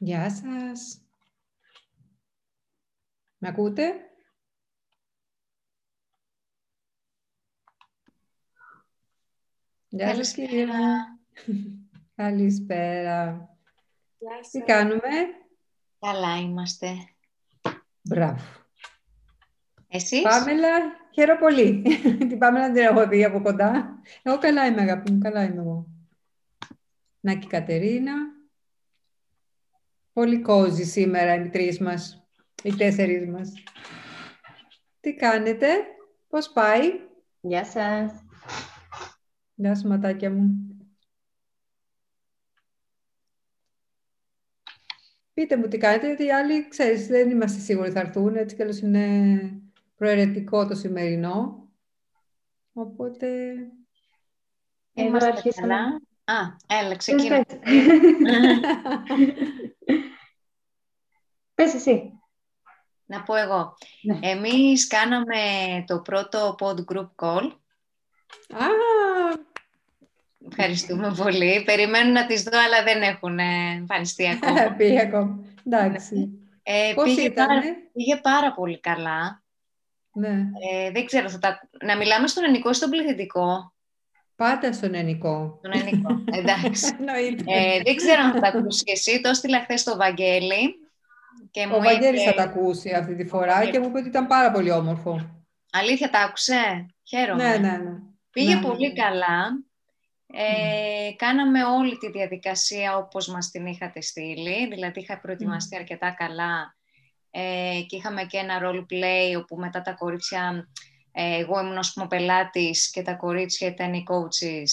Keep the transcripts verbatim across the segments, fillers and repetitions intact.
Γεια σας. Με ακούτε? Γεια σας, κυρία. Καλησπέρα. Γεια σας. Τι κάνουμε? Καλά είμαστε. Μπράβο. Εσείς? Πάμελα, χαίρομαι πολύ. Την Πάμελα την έχω δει από κοντά. Εγώ καλά είμαι, αγάπη μου, καλά είμαι εγώ. Να και η Κατερίνα. Πολύ κόζι σήμερα οι τρεις μας, οι τέσσερις μας. Τι κάνετε, πώς πάει? Γεια σας. Γεια σου, ματάκια μου. Πείτε μου τι κάνετε, γιατί οι άλλοι, ξέρεις, δεν είμαστε σίγουροι θα έρθουν, έτσι κι αλλιώς είναι προαιρετικό το σημερινό. Οπότε... Είμαστε αρχίσαμε. καλά. Α, έλα, ξεκινά. Πες, πες εσύ. Να πω εγώ. Ναι. Εμείς κάναμε το πρώτο pod group call. Α, Ευχαριστούμε πολύ. Περιμένουν να τις δω, αλλά δεν έχουν εμφανιστεί ακόμα. πήγε ακόμα. Εντάξει. Ε, Πώς πήγε, ήτανε? πάρα, πήγε πάρα πολύ καλά. Ναι. Ε, δεν ξέρω, θα τα... να μιλάμε στον ελληνικό ή στον πληθυντικό. Πάτε στον ελληνικό. Στον ελληνικό, εντάξει. Εννοείται. ε, δεν ξέρω αν θα τα ακούσει εσύ. Το έστειλα χθες στο Βαγγέλη. Και Ο μου Βαγγέλης είπε... θα τα ακούσει αυτή τη φορά Βαγγέλης. και μου είπε ότι ήταν πάρα πολύ όμορφο. Αλήθεια, τα άκουσε. Χαίρομαι. Ναι, ναι, ναι. Πήγε Ναι, ναι, πολύ ναι. καλά. Ε, Mm. Κάναμε όλη τη διαδικασία όπως μας την είχατε στείλει. Δηλαδή, είχα προετοιμαστεί Mm. αρκετά καλά. Ε, και είχαμε και ένα role play όπου μετά τα κορίτσια... Ε, εγώ ήμουν ως πούμε πελάτης και τα κορίτσια ήταν οι coaches.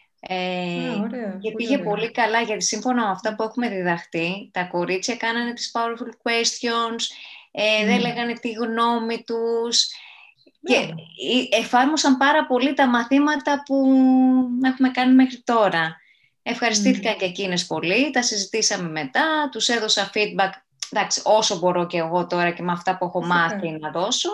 Ε, Α, ωραία, και πολύ πήγε ωραία. πολύ καλά, γιατί σύμφωνα με αυτά που έχουμε διδαχτεί, τα κορίτσια κάνανε τις powerful questions, ε, Mm. δεν λέγανε τη γνώμη τους και Μπράβο. εφάρμοσαν πάρα πολύ τα μαθήματα που έχουμε κάνει μέχρι τώρα. Ευχαριστήθηκαν Mm. και εκείνες πολύ, τα συζητήσαμε μετά, τους έδωσα feedback, εντάξει, όσο μπορώ και εγώ τώρα και με αυτά που έχω Φυσικά. μάθει να δώσω.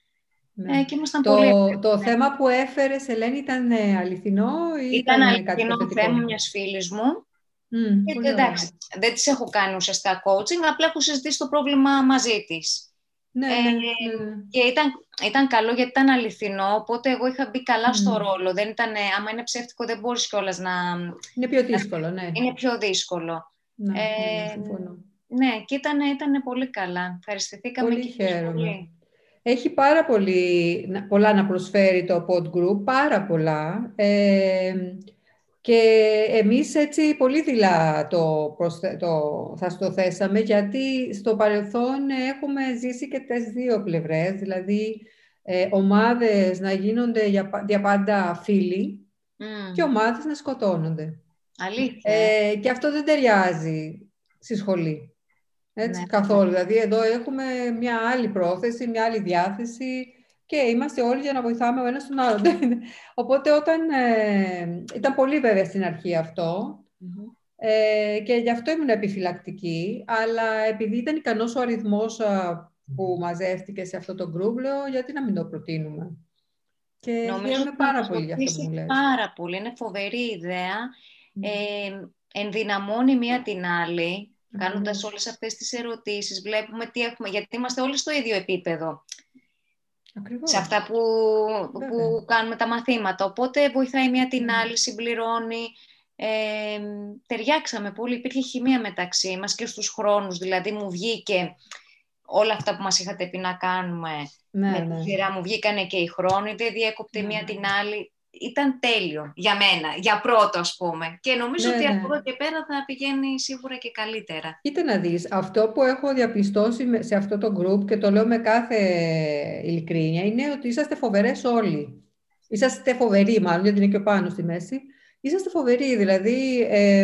Ναι. Ε, και ήμασταν Το, πολύ... το θέμα που έφερες, Ελένη, ήταν ε, αληθινό ή Ήταν ήταν κάτι αληθινό υποθετικό? θέμα μιας φίλης μου. Mm, Και, πολύ εντάξει, ωραία. δεν τις έχω κάνει ουσιαστικά coaching, απλά έχω συζητήσει το πρόβλημα μαζί της. Ναι, Ε, ναι, ναι, ναι. Και ήταν, ήταν καλό γιατί ήταν αληθινό, οπότε εγώ είχα μπει καλά Mm. στο ρόλο. Δεν ήταν, άμα είναι ψεύτικο δεν μπορείς κιόλας να... Είναι πιο δύσκολο, ναι. Είναι πιο δύσκολο. Ναι, ναι, ναι, Ε, συμφωνώ. ναι, και ήταν, ήταν πολύ καλά. Ευχαριστηθήκαμε Πολύ και εμείς χαίρομαι. πολύ. Έχει πάρα πολύ, πολλά να προσφέρει το pod group, πάρα πολλά. Ε, και εμείς έτσι πολύ δειλά το, προσθε... το θα στο θέσαμε, γιατί στο παρελθόν έχουμε ζήσει και τις δύο πλευρές, δηλαδή ε, ομάδες να γίνονται για, για πάντα φίλοι Mm. και ομάδες να σκοτώνονται. Αλήθεια. Ε, και αυτό δεν ταιριάζει στη σχολή. Έτσι, Ναι, καθόλου. ναι. Δηλαδή, εδώ έχουμε μια άλλη πρόθεση, μια άλλη διάθεση και είμαστε όλοι για να βοηθάμε ο ένας τον άλλον. Οπότε, όταν ε, ήταν πολύ βέβαια στην αρχή αυτό Mm-hmm. ε, και γι' αυτό ήμουν επιφυλακτική, αλλά επειδή ήταν ικανός ο αριθμός α, που μαζεύτηκε σε αυτό το group, λέω, γιατί να μην το προτείνουμε. Και Νομίζω χαίρομαι ότι θα πάρα μας πολύ για αυτό που βοηθήσει μου λες. πάρα πολύ. Είναι φοβερή ιδέα. Mm. Ε, ενδυναμώνει μία την άλλη, κάνοντας Ακριβώς. όλες αυτές τις ερωτήσεις. Βλέπουμε τι έχουμε, γιατί είμαστε όλοι στο ίδιο επίπεδο. Ακριβώς. Σε αυτά που, Βέβαια. που κάνουμε τα μαθήματα. Οπότε βοηθάει μία την Βέβαια. άλλη, συμπληρώνει. Ε, ταιριάξαμε πολύ. Υπήρχε χημεία μεταξύ μας και στους χρόνους. Δηλαδή μου βγήκε όλα αυτά που μας είχατε πει να κάνουμε. Ναι, Με ναι. τη σειρά μου βγήκανε και οι χρόνοι, δεν διέκοπτε Ναι. μία την άλλη. Ήταν τέλειο για μένα, για πρώτο ας πούμε. Και νομίζω Ναι, ότι ναι. από εδώ και πέρα θα πηγαίνει σίγουρα και καλύτερα. Κοίτα να δεις, αυτό που έχω διαπιστώσει σε αυτό το group και το λέω με κάθε ειλικρίνεια είναι ότι είσαστε φοβερές όλοι. Είσαστε φοβεροί μάλλον, γιατί είναι και ο πάνω στη μέση. Είσαστε φοβεροί, δηλαδή ε,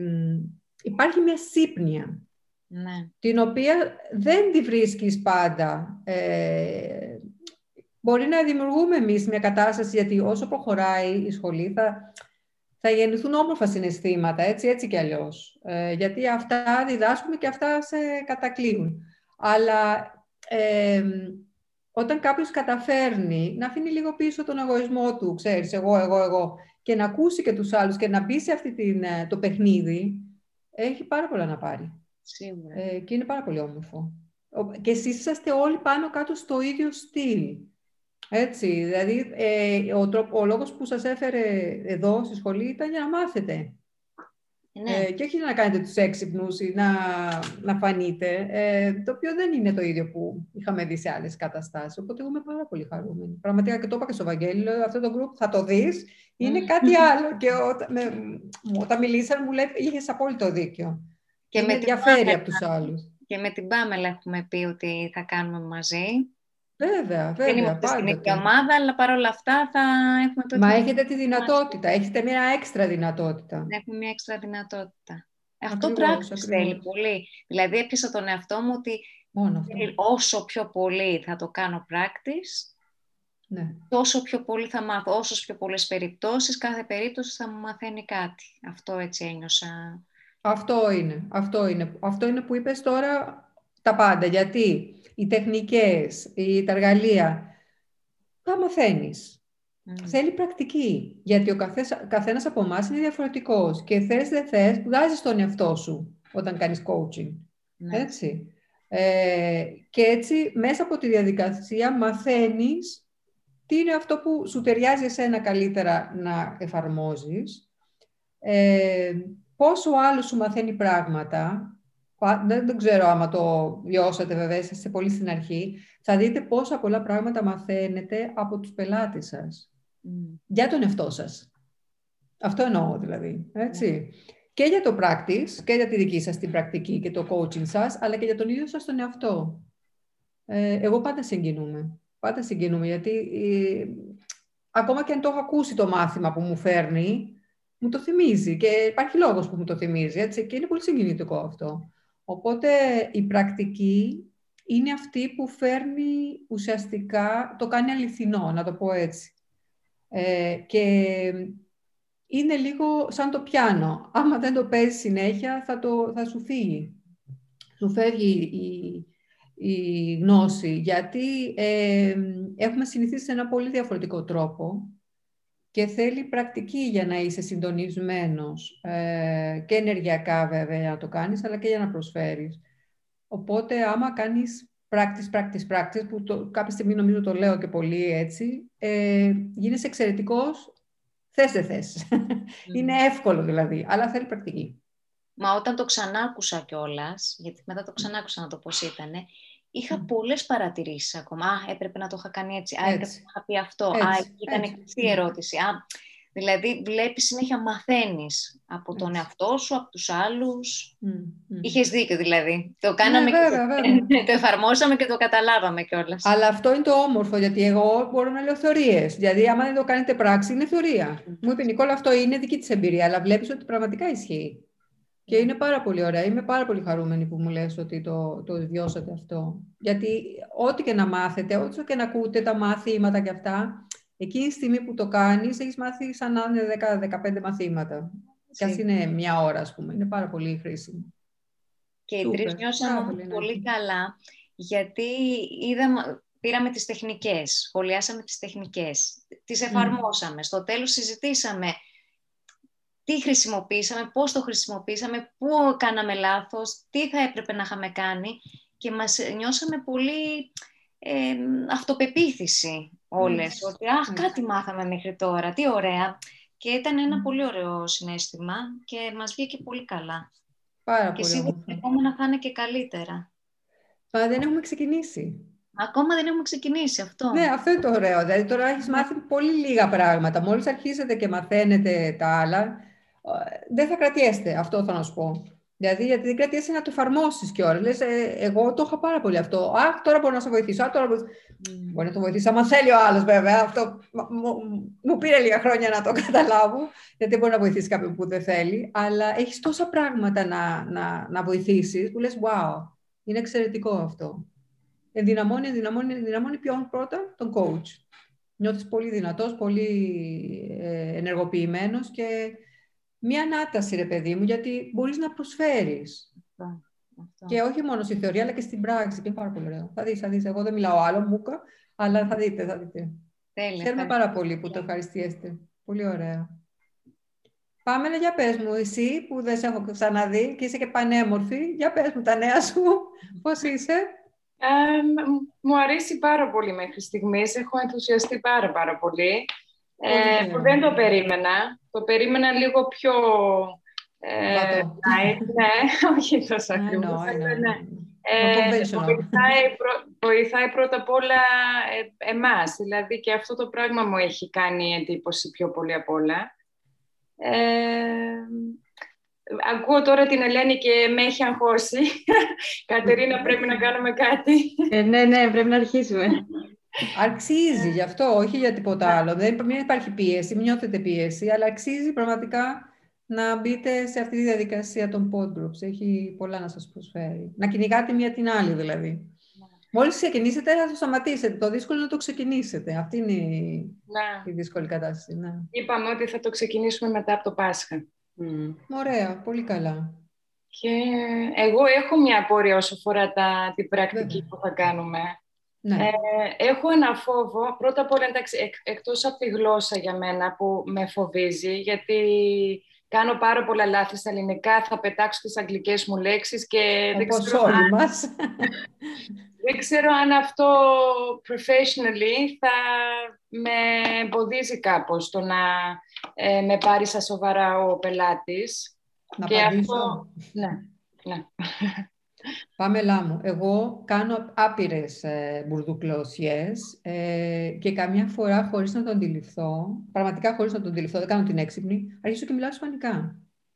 υπάρχει μια σύπνοια, Ναι. την οποία δεν τη βρίσκεις πάντα. Ε, μπορεί να δημιουργούμε εμείς μια κατάσταση, γιατί όσο προχωράει η σχολή θα... θα γεννηθούν όμορφα συναισθήματα, έτσι, έτσι κι αλλιώς. Ε, γιατί αυτά διδάσκουμε και αυτά σε κατακλείουν. Αλλά ε, όταν κάποιος καταφέρνει να αφήνει λίγο πίσω τον εγωισμό του, ξέρεις, εγώ, εγώ, εγώ, και να ακούσει και τους άλλους και να μπει σε αυτή την, το παιχνίδι, έχει πάρα πολλά να πάρει. Σίγουρα. Ε, και είναι πάρα πολύ όμορφο. Και εσείς είσαστε όλοι πάνω κάτω στο ίδιο στυλ. Έτσι, δηλαδή, ε, ο, τρόπο, ο λόγος που σας έφερε εδώ στη σχολή ήταν για να μάθετε. Ναι. Ε, και όχι να κάνετε τους έξυπνους ή να, να φανείτε, ε, το οποίο δεν είναι το ίδιο που είχαμε δει σε άλλες καταστάσεις. Οπότε εγώ είμαι πάρα πολύ χαρούμενη. Πραγματικά, και το είπα και στο Βαγγέλη, λέω, αυτό το group θα το δεις, είναι κάτι άλλο. Και όταν, με, όταν μιλήσαμε μου λέει, είχες απόλυτο δίκιο. Και, και με ενδιαφέρει από τους άλλους. Και με την Πάμελα έχουμε πει ότι θα κάνουμε μαζί. Βέβαια, βέβαια. Δεν είμαστε στην ίδια ομάδα, αλλά παρόλα αυτά θα έχουμε το. Μα έχετε τη δυνατότητα, έχετε μια έξτρα δυνατότητα. Έχουμε μια έξτρα δυνατότητα. Αυτό πράξεις θέλει πολύ. Δηλαδή έπιασα τον εαυτό μου ότι μόνο όσο πιο πολύ θα το κάνω practice, ναι. τόσο πιο πολύ θα μάθω, όσο πιο πολλές περιπτώσεις, κάθε περίπτωση θα μου μαθαίνει κάτι. Αυτό έτσι ένιωσα. Αυτό είναι, αυτό είναι. Αυτό είναι που είπες τώρα τα πάντα. Γιατί οι τεχνικές, οι, τα εργαλεία, τα μαθαίνεις. Mm. Θέλει πρακτική. Γιατί ο καθές, καθένας από εμάς είναι διαφορετικός. Και θες δεν θες, βγάζεις τον εαυτό σου όταν κάνεις coaching. Mm. Έτσι. Ε, και έτσι, μέσα από τη διαδικασία, μαθαίνεις τι είναι αυτό που σου ταιριάζει εσένα καλύτερα να εφαρμόζεις. Ε, πόσο άλλο σου μαθαίνει πράγματα, δεν, δεν ξέρω άμα το βιώσατε βέβαια, είστε πολύ στην αρχή, θα δείτε πόσα πολλά πράγματα μαθαίνετε από τους πελάτες σας. Mm. Για τον εαυτό σας. Αυτό εννοώ δηλαδή, έτσι. Mm. Και για το practice, και για τη δική σας την πρακτική και το coaching σας, αλλά και για τον ίδιο σας τον εαυτό. Ε, εγώ πάντα συγκινούμαι. Πάντα συγκινούμαι, γιατί ε, ακόμα και αν το έχω ακούσει το μάθημα που μου φέρνει, μου το θυμίζει και υπάρχει λόγος που μου το θυμίζει, έτσι, και είναι πολύ συγκινητικό αυτό. Οπότε η πρακτική είναι αυτή που φέρνει ουσιαστικά, το κάνει αληθινό, να το πω έτσι. Ε, και είναι λίγο σαν το πιάνο. Άμα δεν το παίζεις συνέχεια, θα, το, θα σου φύγει. Σου φεύγει η, η γνώση, γιατί ε, έχουμε συνηθίσει σε ένα πολύ διαφορετικό τρόπο και θέλει πρακτική για να είσαι συντονισμένος ε, και ενεργειακά βέβαια για να το κάνεις, αλλά και για να προσφέρεις. Οπότε άμα κάνεις practice, practice, practice, που το, κάποια στιγμή νομίζω το λέω και πολύ έτσι, ε, γίνεσαι εξαιρετικός, θες δεν θες. Mm. Είναι εύκολο δηλαδή, αλλά θέλει πρακτική. Μα όταν το ξανάκουσα κιόλας, γιατί μετά το ξανάκουσα να το πώς ήτανε, είχα mm. πολλές παρατηρήσεις ακόμα. Α, έπρεπε να το είχα κάνει έτσι. Α, έπρεπε να είχα πει αυτό. Έτσι, Α, ήταν η ερώτηση. Α, δηλαδή, βλέπεις συνέχεια, μαθαίνεις από τον έτσι. Εαυτό σου, από τους άλλους. Mm. Mm. Είχες δίκιο δηλαδή. Το κάναμε ναι, βέβαια, και βέβαια. το εφαρμόσαμε και το καταλάβαμε κιόλας. Αλλά αυτό είναι το όμορφο, γιατί εγώ μπορώ να λέω θεωρίες. Δηλαδή, άμα δεν το κάνετε πράξη, είναι θεωρία. Mm. Μου είπε η Νικόλα, αυτό είναι δική της εμπειρία, αλλά βλέπεις ότι πραγματικά ισχύει. Και είναι πάρα πολύ ωραία. Είμαι πάρα πολύ χαρούμενη που μου λες ότι το, το βιώσατε αυτό. Γιατί ό,τι και να μάθετε, ό,τι και να ακούτε τα μαθήματα και αυτά, εκείνη τη στιγμή που το κάνεις, έχεις μάθει σαν να είναι δέκα με δεκαπέντε μαθήματα. Και ας είναι μια ώρα, ας πούμε. Είναι πάρα πολύ χρήσιμο. Και οι τρεις νιώσαμε πολύ, πολύ καλά, γιατί είδαμε, πήραμε τις τεχνικές, σχολιάσαμε τις τεχνικές, τις εφαρμόσαμε. Mm. Στο τέλος συζητήσαμε τι χρησιμοποίησαμε, πώς το χρησιμοποίησαμε, πού κάναμε λάθος, τι θα έπρεπε να είχαμε κάνει και μας νιώσαμε πολύ ε, αυτοπεποίθηση όλες. Mm. Ότι αχ, mm. κάτι μάθαμε μέχρι τώρα, τι ωραία. Και ήταν ένα mm. πολύ ωραίο συναίσθημα και μας βγήκε πολύ καλά. Πάρα και πολύ σίγουρα τα επόμενα θα είναι και καλύτερα. Αλλά δεν έχουμε ξεκινήσει. Ακόμα δεν έχουμε ξεκινήσει αυτό. Ναι, αυτό είναι το ωραίο. Δηλαδή τώρα έχεις μάθει πολύ λίγα πράγματα. Μόλις αρχίσετε και μαθαίνετε τα άλλα, δεν θα κρατιέστε, αυτό θα να σου πω. Δηλαδή, γιατί δεν κρατιέσαι να το εφαρμόσεις κιόλας. Λες, ε, εγώ το είχα πάρα πολύ αυτό. Αχ, τώρα μπορώ να σε βοηθήσω. Αχ, τώρα μπορώ... Mm. Μπορεί να το βοηθήσω. Άμα θέλει ο άλλος, βέβαια. Αυτό μου, μου πήρε λίγα χρόνια να το καταλάβω. Γιατί μπορεί να βοηθήσει κάποιον που δεν θέλει. Αλλά έχεις τόσα πράγματα να, να, να βοηθήσεις που λες, wow, είναι εξαιρετικό αυτό. Ενδυναμώνει, ενδυναμώνει, ενδυναμώνει ποιον πρώτα, τον coach. Νιώθεις πολύ δυνατός, πολύ ε, ενεργοποιημένος και μία ανάταση, ρε παιδί μου, γιατί μπορείς να προσφέρεις. Αυτό, αυτό. Και όχι μόνο στη θεωρία, αλλά και στην πράξη. Και είναι πάρα πολύ ωραίο. Θα δεις, θα δεις. Εγώ δεν μιλάω άλλο, μούκα, αλλά θα δείτε, θα δείτε. Τέλεια. Χαίρομαι πάρα πολύ που το ευχαριστιέστε. Πολύ ωραία. Πάμελα, για πες μου, εσύ που δεν σε έχω ξαναδεί και είσαι και πανέμορφη, για πες μου τα νέα σου, πώς είσαι? Ε, μου αρέσει πάρα πολύ μέχρι στιγμής, έχω ενθουσιαστεί πάρα πάρα πολύ, ε, που δεν το περίμενα, το περίμενα λίγο πιο... Ε, ναι, όχι τόσο ακριβώς, ναι. Ε, βοηθάει, βοηθάει πρώτα απ' όλα ε, εμάς, δηλαδή και αυτό το πράγμα μου έχει κάνει εντύπωση πιο πολύ απ' όλα. Ε, ακούω τώρα την Ελένη και με έχει αγχώσει. Κατερίνα, πρέπει να κάνουμε κάτι. Ε, ναι, ναι, πρέπει να αρχίσουμε. Αξίζει γι' αυτό, όχι για τίποτα άλλο. Δεν υπάρχει πίεση, μην νιώθετε πίεση, αλλά αξίζει πραγματικά να μπείτε σε αυτή τη διαδικασία των pod groups. Έχει πολλά να σας προσφέρει. Να κυνηγάτε μία την άλλη, δηλαδή. Μόλις ξεκινήσετε, θα το σταματήσετε. Το δύσκολο είναι να το ξεκινήσετε. Αυτή είναι η, η δύσκολη κατάσταση. Ναι. Είπαμε ότι θα το ξεκινήσουμε μετά από το Πάσχα. Mm. Ωραία, πολύ καλά. Και εγώ έχω μια απορία όσο αφορά τα, την πρακτική Βέβαια. που θα κάνουμε. Ναι. Ε, έχω ένα φόβο. Πρώτα απ' όλα, εντάξει, εκ, εκτός από τη γλώσσα για μένα που με φοβίζει, γιατί κάνω πάρα πολλά λάθη στα ελληνικά, θα πετάξω τις αγγλικές μου λέξεις και δεν ξέρω, όλοι αν, μας. δεν ξέρω αν αυτό professionally θα με εμποδίζει κάπως το να ε, με πάρει στα σοβαρά ο πελάτης. Να και απαντήσω. Αυτό... Ναι, ναι. Πάμελά μου, εγώ κάνω άπειρες ε, μπουρδουκλώσιες ε, και καμιά φορά χωρίς να το αντιληφθώ, πραγματικά χωρίς να το αντιληφθώ, δεν κάνω την έξυπνη, αρχίζω και μιλάω ισπανικά.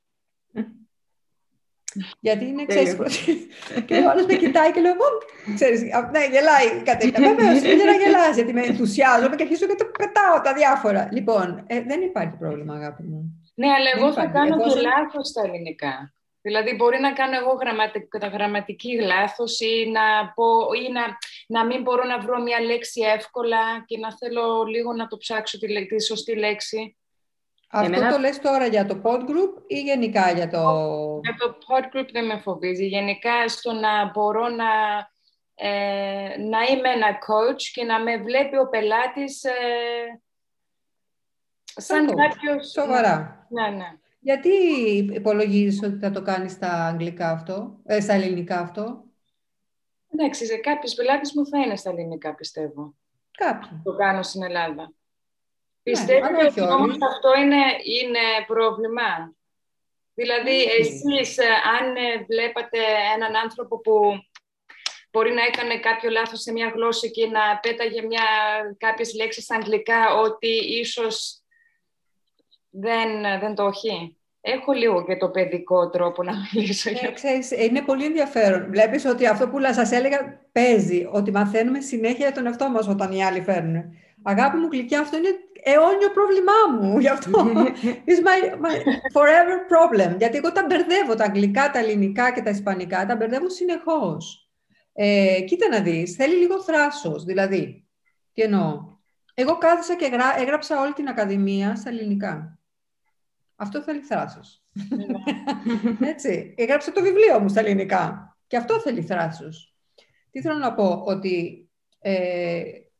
Γιατί είναι, ξέρεις, και ο άλλος με κοιτάει και λέω, ξέρεις, ναι, γελάει η Κατερίνα. Βέβαια, σου να γελάς, γιατί με ενθουσιάζομαι και αρχίζω και το πετάω τα διάφορα. Λοιπόν, ε, δεν υπάρχει πρόβλημα, αγάπη μου. Ναι, αλλά εγώ θα κάνω εγώ... και λάθος στα ελληνικά. Δηλαδή, μπορεί να κάνω εγώ γραμματική, γραμματική λάθος ή, να, πω, ή να, να μην μπορώ να βρω μια λέξη εύκολα και να θέλω λίγο να το ψάξω τη, τη σωστή λέξη. Αυτό Εμένα... το λες τώρα για το pod group ή γενικά για το... Για το pod group δεν με φοβίζει. Γενικά στο να μπορώ να, ε, να είμαι ένα coach και να με βλέπει ο πελάτης ε, σαν κάποιος... Σοβαρά. Ναι, ναι. Γιατί υπολογίζεις ότι θα το κάνεις στα αγγλικά αυτό, ε, στα ελληνικά αυτό? Εντάξει, σε κάποιους πελάτες μου θα είναι στα ελληνικά, πιστεύω. Κάποιοι. Το κάνω στην Ελλάδα. Ναι, πιστεύετε ότι όμως αυτό είναι, είναι πρόβλημα? Δηλαδή, mm. εσείς αν βλέπατε έναν άνθρωπο που μπορεί να έκανε κάποιο λάθος σε μια γλώσσα και να πέταγε μια, κάποιες λέξεις στα αγγλικά, ότι ίσως δεν, δεν το έχει. Έχω λίγο και το παιδικό τρόπο να μιλήσω. Ε, ξέρεις, είναι πολύ ενδιαφέρον. Βλέπεις ότι αυτό που σας έλεγα παίζει, ότι μαθαίνουμε συνέχεια για τον εαυτό μας όταν οι άλλοι φέρνουν. Αγάπη μου γλυκιά, αυτό είναι αιώνιο πρόβλημά μου. Γι' αυτό is my, my forever problem. Γιατί εγώ τα μπερδεύω, τα αγγλικά, τα ελληνικά και τα ισπανικά, τα μπερδεύω συνεχώς. Ε, κοίτα να δεις, θέλει λίγο θράσος. Δηλαδή, τι εννοώ. Εγώ κάθισα και γρά, έγραψα όλη την ακαδημία στα ελληνικά. Αυτό θέλει θράσος. Έτσι. Έγραψα το βιβλίο μου στα ελληνικά. Και αυτό θέλει θράσος. Τι θέλω να πω, ότι ε,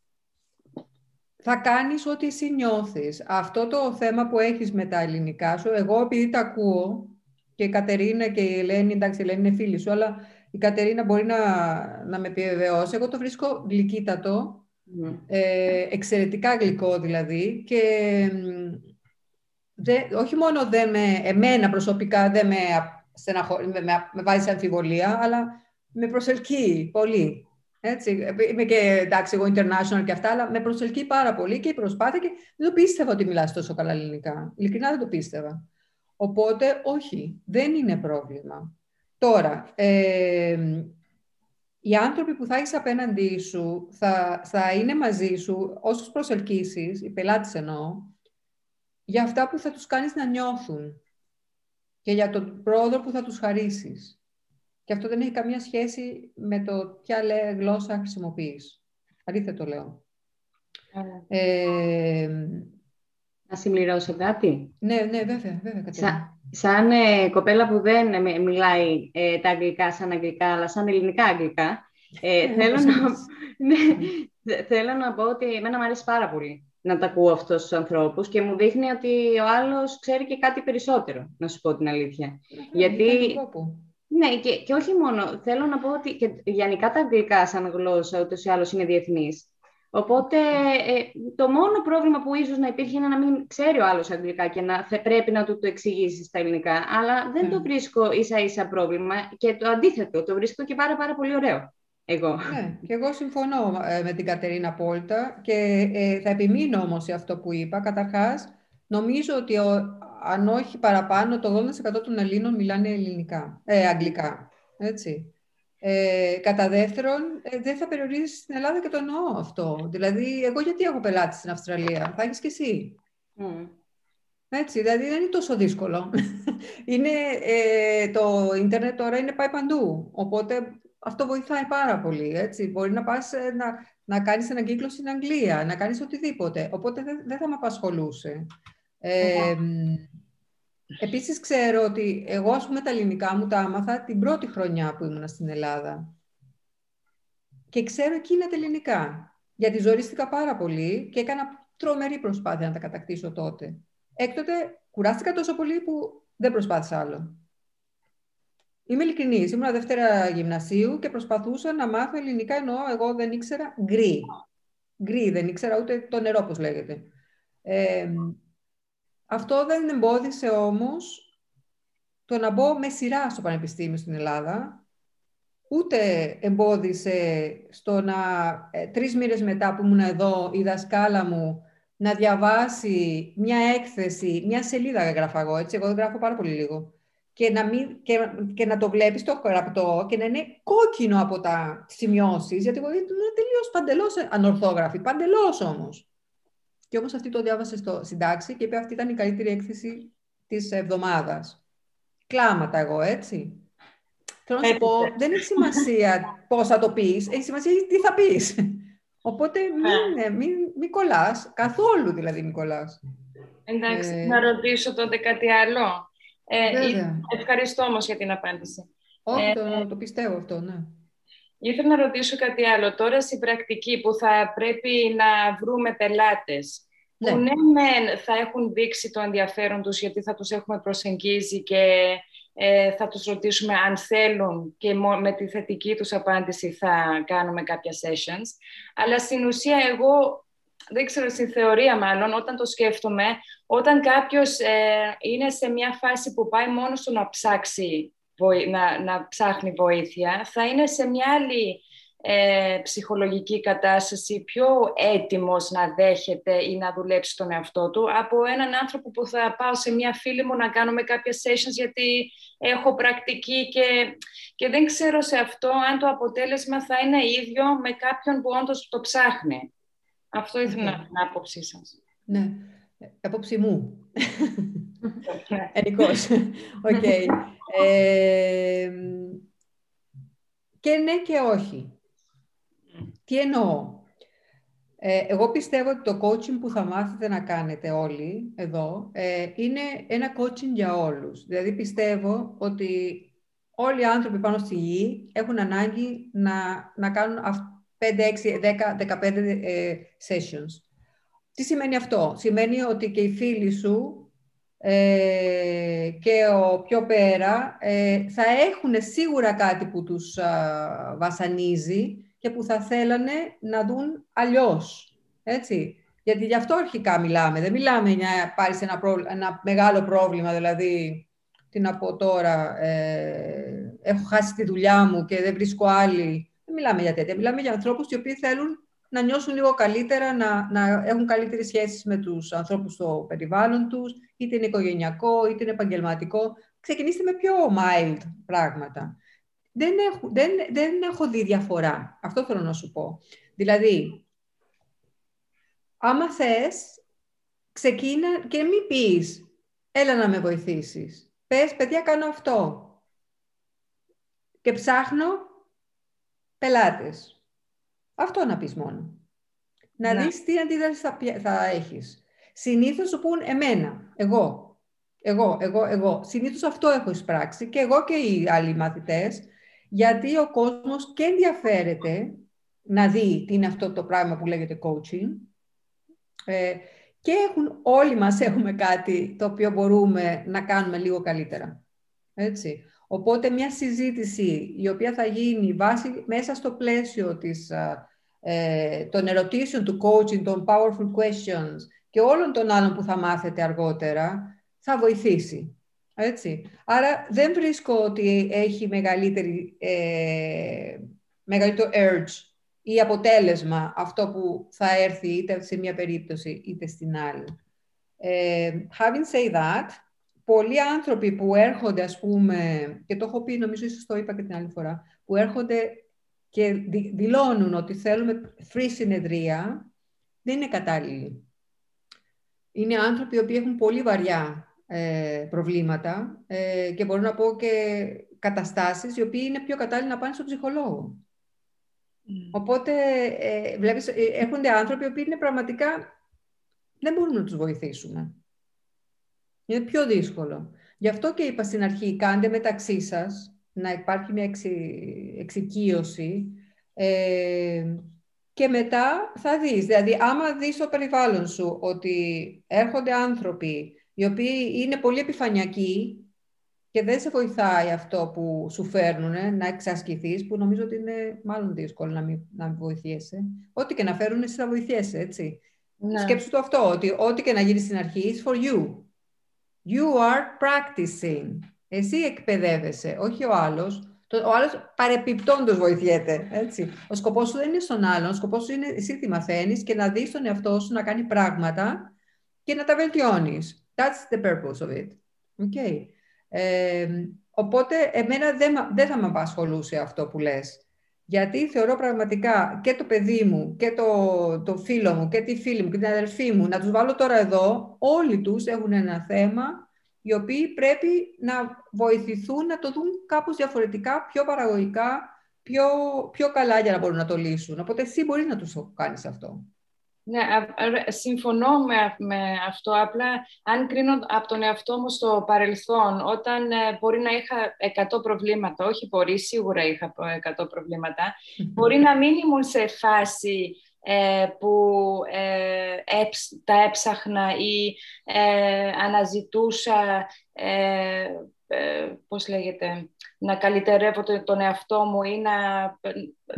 θα κάνεις ό,τι εσύ νιώθεις. Αυτό το θέμα που έχεις με τα ελληνικά σου, εγώ επειδή τα ακούω, και η Κατερίνα και η Ελένη, εντάξει, η Ελένη είναι φίλη σου, αλλά η Κατερίνα μπορεί να, να με επιβεβαιώσει. Εγώ το βρίσκω γλυκύτατο, mm. ε, εξαιρετικά γλυκό δηλαδή, και δε, όχι μόνο δεν με, εμένα προσωπικά δεν με, στεναχω, με, με, με βάζει σε αμφιβολία, αλλά με προσελκύει πολύ. Έτσι. Είμαι και, εντάξει, εγώ international και αυτά, αλλά με προσελκύει πάρα πολύ και η προσπάθεια, και δεν το πίστευα ότι μιλάς τόσο καλά ελληνικά. Ειλικρινά δεν το πίστευα. Οπότε, όχι, δεν είναι πρόβλημα. Τώρα, ε, οι άνθρωποι που θα έχεις απέναντί σου θα, θα είναι μαζί σου, όσους προσελκύσεις, οι πελάτες εννοώ, για αυτά που θα τους κάνεις να νιώθουν και για τον πρόοδο που θα τους χαρίσεις. Και αυτό δεν έχει καμία σχέση με το ποια γλώσσα χρησιμοποιείς. Αντίθετο λέω. Ε, να συμπληρώσω κάτι. Ναι, ναι, βέβαια, βέβαια. Σα, σαν ε, κοπέλα που δεν ε, μιλάει ε, τα αγγλικά σαν αγγλικά, αλλά σαν ελληνικά αγγλικά, ε, θέλω, να, ναι, Θέλω να πω ότι εμένα μου αρέσει πάρα πολύ να τα ακούω αυτούς τους ανθρώπους και μου δείχνει ότι ο άλλος ξέρει και κάτι περισσότερο, να σου πω την αλήθεια. Ναι, Γιατί... τρόπο. Ναι, και, και όχι μόνο. Θέλω να πω ότι και γενικά τα αγγλικά σαν γλώσσα ούτως ή άλλως είναι διεθνής. Οπότε ε, το μόνο πρόβλημα που ίσως να υπήρχε είναι να μην ξέρει ο άλλος αγγλικά και να θα πρέπει να του το εξηγήσει στα ελληνικά. Αλλά δεν mm. το βρίσκω ίσα-ίσα πρόβλημα και το αντίθετο, το βρίσκω και πάρα, πάρα πολύ ωραίο. Εγώ. Ναι, και εγώ συμφωνώ ε, με την Κατερίνα απόλυτα και ε, θα επιμείνω όμως σε αυτό που είπα. Καταρχάς, νομίζω ότι ο, αν όχι παραπάνω, το ογδόντα τοις εκατό των Ελλήνων μιλάνε ελληνικά, ε, αγγλικά. Έτσι. Ε, κατά δεύτερον, ε, δεν θα περιορίσει στην Ελλάδα και το εννοώ αυτό. Δηλαδή, εγώ γιατί έχω πελάτη στην Αυστραλία, θα έχεις και εσύ. Mm. Έτσι, δηλαδή δεν είναι τόσο δύσκολο. είναι, ε, το ίντερνετ τώρα είναι πάει παντού, οπότε αυτό βοηθάει πάρα πολύ. Έτσι. Μπορεί να πας να, να κάνεις έναν κύκλο στην Αγγλία, να κάνεις οτιδήποτε, οπότε δεν, δεν θα με απασχολούσε. Ε, mm. Επίσης ξέρω ότι εγώ, ας πούμε, τα ελληνικά μου τα άμαθα την πρώτη χρονιά που ήμουν στην Ελλάδα. Και ξέρω εκείνα τα ελληνικά, γιατί ζορίστηκα πάρα πολύ και έκανα τρομερή προσπάθεια να τα κατακτήσω τότε. Έκτοτε κουράστηκα τόσο πολύ που δεν προσπάθησα άλλο. Είμαι ειλικρινής, ήμουν Δευτέρα γυμνασίου και προσπαθούσα να μάθω ελληνικά, ενώ εγώ δεν ήξερα γκρι. Γκρι, δεν ήξερα ούτε το νερό, πώς λέγεται. Ε, Αυτό δεν εμπόδισε όμως το να μπω με σειρά στο πανεπιστήμιο στην Ελλάδα, ούτε εμπόδισε στο να ε, τρεις μήνες μετά που ήμουν εδώ η δασκάλα μου να διαβάσει μια έκθεση, μια σελίδα γράφω εγώ, έτσι, εγώ γράφω πάρα πολύ λίγο, και να, μην, και, και να το βλέπεις το γραπτό και να είναι κόκκινο από τα σημειώσεις, γιατί εγώ ήμουν τελείως παντελώς ανορθόγραφη, παντελώς όμως. Και όμως αυτή το διάβασε στο συντάξη και είπε αυτή ήταν η καλύτερη έκθεση της εβδομάδας. Κλάματα εγώ, έτσι. Θέλω να σου πω, δεν έχει σημασία πώς θα το πεις, έχει σημασία τι θα πεις. Οπότε μην, μην, μην κολλάς, καθόλου δηλαδή μην κολλάς. Εντάξει, ε... να ρωτήσω τότε κάτι άλλο. Ε, ευχαριστώ όμως για την απάντηση. Όχι, ε, το, το πιστεύω αυτό, ναι. Ήθελα να ρωτήσω κάτι άλλο. Τώρα στην πρακτική που θα πρέπει να βρούμε πελάτες, ναι. που ναι μεν θα έχουν δείξει το ενδιαφέρον τους γιατί θα τους έχουμε προσεγγίσει και ε, θα τους ρωτήσουμε αν θέλουν και με τη θετική τους απάντηση θα κάνουμε κάποια sessions. Αλλά στην ουσία εγώ, δεν ξέρω, στην θεωρία μάλλον, όταν το σκέφτομαι, όταν κάποιος ε, είναι σε μια φάση που πάει μόνο του να ψάξει, Να, να ψάχνει βοήθεια, θα είναι σε μια άλλη ε, ψυχολογική κατάσταση, πιο έτοιμος να δέχεται ή να δουλέψει τον εαυτό του από έναν άνθρωπο που θα πάω σε μια φίλη μου να κάνουμε κάποια sessions γιατί έχω πρακτική και, και δεν ξέρω σε αυτό αν το αποτέλεσμα θα είναι ίδιο με κάποιον που όντως το ψάχνει. Αυτό ήθελα okay. να την άποψή σας. Ναι, άποψη μου. Ενικός. Οκ. Okay. Ε, και ναι και όχι. Τι εννοώ. Ε, εγώ πιστεύω ότι το coaching που θα μάθετε να κάνετε όλοι εδώ ε, είναι ένα coaching για όλους. Δηλαδή πιστεύω ότι όλοι οι άνθρωποι πάνω στη γη έχουν ανάγκη να, να κάνουν πέντε, έξι, δέκα, δεκαπέντε ε, sessions. Τι σημαίνει αυτό? Σημαίνει ότι και οι φίλοι σου Ε, και ο πιο πέρα ε, θα έχουν σίγουρα κάτι που τους α, βασανίζει και που θα θέλανε να δουν αλλιώς, έτσι. Γιατί γι' αυτό αρχικά μιλάμε. Δεν μιλάμε για πάρεις ένα, πρόβλημα, ένα μεγάλο πρόβλημα, δηλαδή, τι να πω τώρα, ε, έχω χάσει τη δουλειά μου και δεν βρίσκω άλλη. Δεν μιλάμε για τέτοια. Μιλάμε για ανθρώπους οι οποίοι θέλουν να νιώσουν λίγο καλύτερα, να, να έχουν καλύτερες σχέσεις με τους ανθρώπους στο περιβάλλον τους, είτε είναι οικογενειακό, είτε είναι επαγγελματικό. Ξεκινήστε με πιο mild πράγματα. Δεν έχω, δεν, δεν έχω δει διαφορά. Αυτό θέλω να σου πω. Δηλαδή, άμα θες, ξεκίνα και μην πεις, έλα να με βοηθήσεις. Πες, παιδιά, κάνω αυτό. Και ψάχνω πελάτες. Αυτό να πεις μόνο. Να ναι. δεις τι αντίδραση θα, θα έχεις. Συνήθως σου πούν εμένα, εγώ, εγώ, εγώ, εγώ. Συνήθως αυτό έχω εισπράξει και εγώ και οι άλλοι μαθητές, γιατί ο κόσμος και ενδιαφέρεται να δει τι είναι αυτό το πράγμα που λέγεται coaching. Ε, και έχουν, όλοι μας έχουμε κάτι το οποίο μπορούμε να κάνουμε λίγο καλύτερα. Έτσι. Οπότε μια συζήτηση η οποία θα γίνει βάση, μέσα στο πλαίσιο της, ε, των ερωτήσεων του coaching, των powerful questions και όλων των άλλων που θα μάθετε αργότερα, θα βοηθήσει. Έτσι. Άρα δεν βρίσκω ότι έχει μεγαλύτερη, ε, μεγαλύτερο urge ή αποτέλεσμα αυτό που θα έρθει είτε σε μια περίπτωση είτε στην άλλη. Ε, having said that, πολλοί άνθρωποι που έρχονται, ας πούμε, και το έχω πει, νομίζω ίσως το είπα και την άλλη φορά, που έρχονται και δηλώνουν ότι θέλουμε free συνεδρία, δεν είναι κατάλληλοι. Είναι άνθρωποι οι οποίοι έχουν πολύ βαριά ε, προβλήματα ε, και μπορώ να πω και καταστάσεις οι οποίοι είναι πιο κατάλληλοι να πάνε στον ψυχολόγο. Mm. Οπότε, ε, βλέπεις, έρχονται άνθρωποι οι οποίοι είναι πραγματικά, δεν μπορούμε να τους βοηθήσουμε. Είναι πιο δύσκολο. Γι' αυτό και είπα στην αρχή, κάντε μεταξύ σας, να υπάρχει μια εξοι, εξοικείωση ε, και μετά θα δεις. Δηλαδή, άμα δεις στο περιβάλλον σου ότι έρχονται άνθρωποι οι οποίοι είναι πολύ επιφανειακοί και δεν σε βοηθάει αυτό που σου φέρνουν να εξασκηθείς, που νομίζω ότι είναι μάλλον δύσκολο να μην, να μην βοηθιέσαι. Ό,τι και να φέρουν, εσύ θα βοηθιέσαι, έτσι. Ναι. Σκέψου το αυτό, ότι ό,τι και να γίνει στην αρχή, is for you. You are practicing. Εσύ εκπαιδεύεσαι, όχι ο άλλος. Ο άλλος παρεπιπτόντως βοηθιέται, έτσι. Ο σκοπός σου δεν είναι στον άλλον, ο σκοπός σου είναι εσύ τι μαθαίνεις και να δεις τον εαυτό σου να κάνει πράγματα και να τα βελτιώνεις. That's the purpose of it. Okay. Ε, οπότε, εμένα δεν, δεν θα με απασχολούσε αυτό που λες. Γιατί θεωρώ πραγματικά και το παιδί μου και το, το φίλο μου και τη φίλη μου και την αδερφή μου, να τους βάλω τώρα εδώ, όλοι τους έχουν ένα θέμα, οι οποίοι πρέπει να βοηθηθούν να το δουν κάπως διαφορετικά, πιο παραγωγικά, πιο, πιο καλά για να μπορούν να το λύσουν. Οπότε εσύ μπορείς να τους το κάνεις αυτό. Ναι, συμφωνώ με, με αυτό. Απλά, αν κρίνω από τον εαυτό μου στο παρελθόν, όταν ε, μπορεί να είχα εκατό προβλήματα, όχι μπορεί, σίγουρα είχα εκατό προβλήματα, μπορεί να μην ήμουν σε φάση ε, που ε, έψ, τα έψαχνα ή ε, αναζητούσα, ε, ε, πώς λέγεται, να καλυτερεύω τον εαυτό μου ή να mm.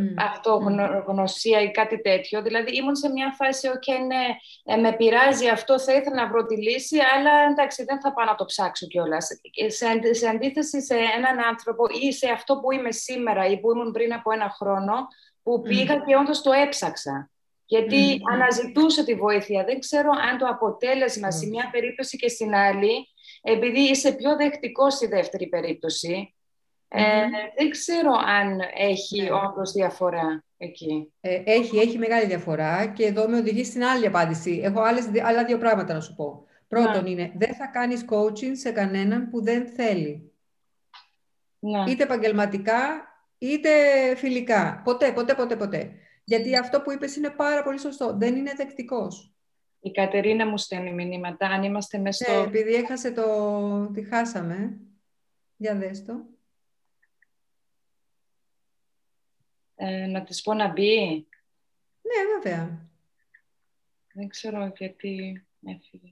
αυτογνωσία ή κάτι τέτοιο. Δηλαδή ήμουν σε μια φάση, ok, ναι, ε, με πειράζει αυτό, θα ήθελα να βρω τη λύση, αλλά εντάξει, δεν θα πάω να το ψάξω κιόλας. Σε, σε αντίθεση σε έναν άνθρωπο ή σε αυτό που είμαι σήμερα ή που ήμουν πριν από ένα χρόνο, που πήγα mm. και όντως το έψαξα. Γιατί mm. αναζητούσα τη βοήθεια. Δεν ξέρω αν το αποτέλεσμα mm. σε μια περίπτωση και στην άλλη, επειδή είσαι πιο δεκτικός στη δεύτερη περίπτωση, mm-hmm. ε, δεν ξέρω αν έχει ναι. όντως διαφορά εκεί. Ε, έχει, έχει μεγάλη διαφορά και εδώ με οδηγεί στην άλλη απάντηση. Έχω άλλες, άλλα δύο πράγματα να σου πω. Πρώτον ναι. είναι, δεν θα κάνεις coaching σε κανέναν που δεν θέλει. Ναι. Είτε επαγγελματικά, είτε φιλικά. Ποτέ, ποτέ, ποτέ, ποτέ. Γιατί αυτό που είπες είναι πάρα πολύ σωστό. Δεν είναι δεκτικός. Η Κατερίνα μου στέλνει μηνύματα, αν είμαστε μέσα στο... Ναι, επειδή έχασε το... τη χάσαμε. Για δες το. Ε, να της πω να μπει. Ναι, βέβαια. Δεν ξέρω γιατί έφυγε.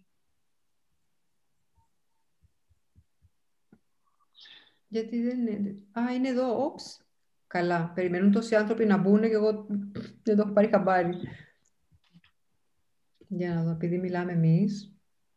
Γιατί δεν είναι... Α, είναι εδώ, όψ. Καλά, περιμένουν τόσοι άνθρωποι να μπουν και εγώ δεν το έχω πάρει χαμπάρι. Για να δω, επειδή μιλάμε εμείς.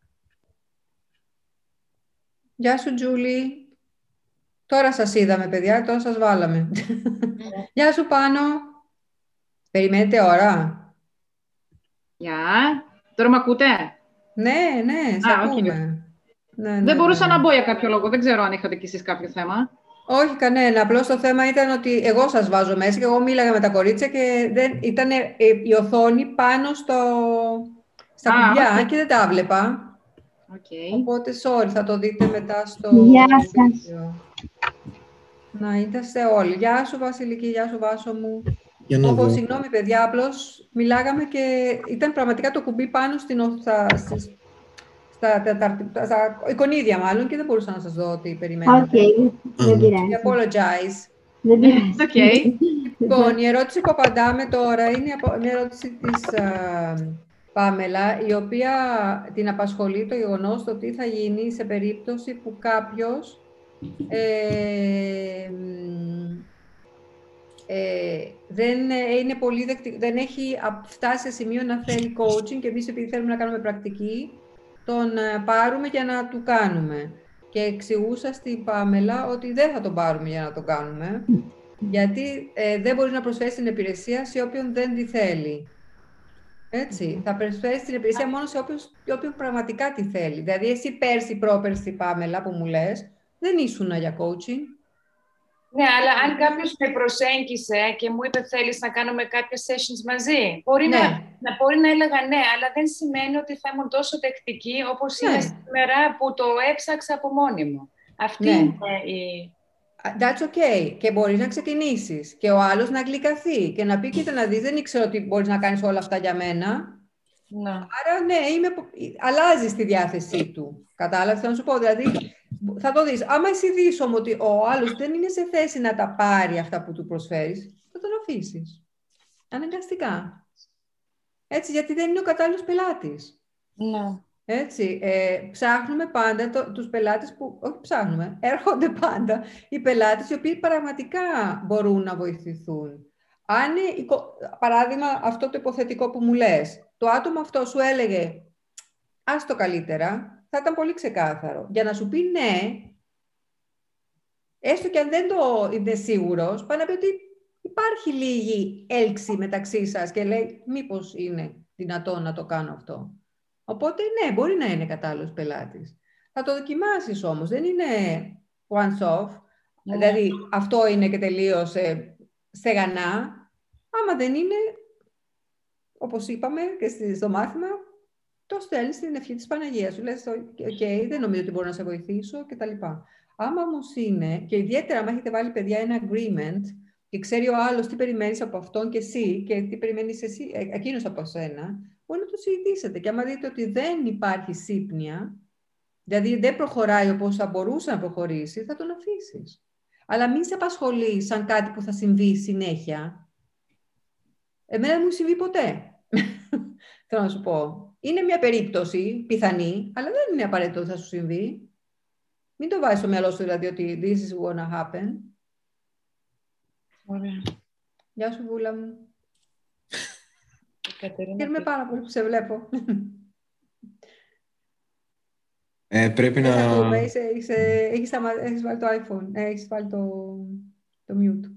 Γεια σου, Τζούλη. Τώρα σας είδαμε, παιδιά, τώρα σας βάλαμε. Γεια σου, Πάνο. Περιμένετε ώρα. Γεια. Τώρα με ακούτε? Ναι, ναι, σε ακούμε. Ναι, ναι, δεν μπορούσα ναι. να μπω για κάποιο λόγο. Δεν ξέρω αν είχατε κι εσείς κάποιο θέμα. Όχι, κανένα. Απλώς το θέμα ήταν ότι εγώ σας βάζω μέσα και εγώ μίλαγα με τα κορίτσια και δεν... ήταν η οθόνη πάνω στο... στα ah, κουμπιά okay. και δεν τα βλέπα. Okay. Οπότε, sorry, θα το δείτε μετά στο Γεια σας. Να είστε όλοι. Γεια σου, Βασιλική, γεια σου, Βάσο μου. Όπως, συγγνώμη, παιδιά, απλώς μιλάγαμε και ήταν πραγματικά το κουμπί πάνω στην, στα, στις, στα, τα, τα, τα, στα εικονίδια, μάλλον, και δεν μπορούσα να σας δω ότι περιμένετε. Οκ, δεν πειράζει. I apologize. Δεν πειράζει. Okay. Λοιπόν, η ερώτηση που απαντάμε τώρα είναι μια ερώτηση της uh, Πάμελα, η οποία την απασχολεί το γεγονός το τι θα γίνει σε περίπτωση που κάποιος ε, ε, δεν, είναι πολύ δεκτυ... δεν έχει φτάσει σε σημείο να θέλει coaching και εμείς επειδή θέλουμε να κάνουμε πρακτική, τον πάρουμε για να του κάνουμε. Και εξηγούσα στην Πάμελα ότι δεν θα τον πάρουμε για να τον κάνουμε, γιατί ε, δεν μπορεί να προσφέρει την υπηρεσία σε όποιον δεν τη θέλει. Έτσι, θα προσφέρει την υπηρεσία μόνο σε όποιον, όποιον πραγματικά τη θέλει. Δηλαδή, εσύ πέρσι, πρόπερσι, Πάμελα, που μου λες, δεν ήσουνα για coaching. Ναι, αλλά αν κάποιος με προσέγγισε και μου είπε θέλεις να κάνουμε κάποια sessions μαζί, μπορεί, ναι. να, να, μπορεί να έλεγα ναι, αλλά δεν σημαίνει ότι θα ήμουν τόσο δεκτική όπως ναι. είναι σήμερα που το έψαξα από μόνη μου. Αυτή ναι. είναι η... That's okay. Και μπορείς να ξεκινήσεις και ο άλλος να γλυκαθεί και να πει κοίτα να δεις, δεν ήξερα ότι μπορείς να κάνεις όλα αυτά για μένα. Ναι. Άρα ναι, είμαι... αλλάζεις τη διάθεσή του. Κατάλαβες, θα σου πω, δηλαδή... Θα το δεις. Άμα εσύ δεις όμως ότι ο άλλος δεν είναι σε θέση να τα πάρει αυτά που του προσφέρεις, θα τον αφήσεις. Αναγκαστικά. Έτσι, γιατί δεν είναι ο κατάλληλος πελάτης. Ναι. Έτσι, ε, ψάχνουμε πάντα το, τους πελάτες που, όχι ψάχνουμε, έρχονται πάντα οι πελάτες οι οποίοι πραγματικά μπορούν να βοηθηθούν. Αν, παράδειγμα, αυτό το υποθετικό που μου λες, το άτομο αυτό σου έλεγε, ας το καλύτερα, θα ήταν πολύ ξεκάθαρο. Για να σου πει ναι, έστω και αν δεν το είναι σίγουρος, πάει να πει ότι υπάρχει λίγη έλξη μεταξύ σας και λέει μήπως είναι δυνατόν να το κάνω αυτό. Οπότε ναι, μπορεί να είναι κατάλληλος πελάτης. Θα το δοκιμάσεις όμως, δεν είναι once off. Yeah. Δηλαδή αυτό είναι και τελείως ε, στεγανά. Άμα δεν είναι, όπως είπαμε και στο μάθημα, το στέλνεις στην ευχή της Παναγίας. Σου λες, ok, δεν νομίζω ότι μπορώ να σε βοηθήσω κτλ. Άμα όμως είναι, και ιδιαίτερα άμα έχετε βάλει παιδιά ένα agreement και ξέρει ο άλλος τι περιμένεις από αυτόν και εσύ και τι περιμένεις εσύ, εκείνος από σένα, μπορεί να το συζητήσετε. Και άμα δείτε ότι δεν υπάρχει σύμπνοια, δηλαδή δεν προχωράει όπως θα μπορούσε να προχωρήσει, θα τον αφήσεις. Αλλά μην σε απασχολεί σαν κάτι που θα συμβεί συνέχεια. Εμένα δεν μου συμβεί ποτέ. Θέλω να σου πω. Είναι μια περίπτωση πιθανή, αλλά δεν είναι απαραίτητο ότι θα σου συμβεί. Μην το βάζεις στο μυαλό σου, δηλαδή, ότι this is gonna happen. Ωραία. Γεια σου, Βούλα μου. Χαίρομαι πάρα πολύ που σε βλέπω. Ε, πρέπει να... Έχεις, έχεις, έχεις, έχεις βάλει το iPhone, έχεις βάλει το, το mute.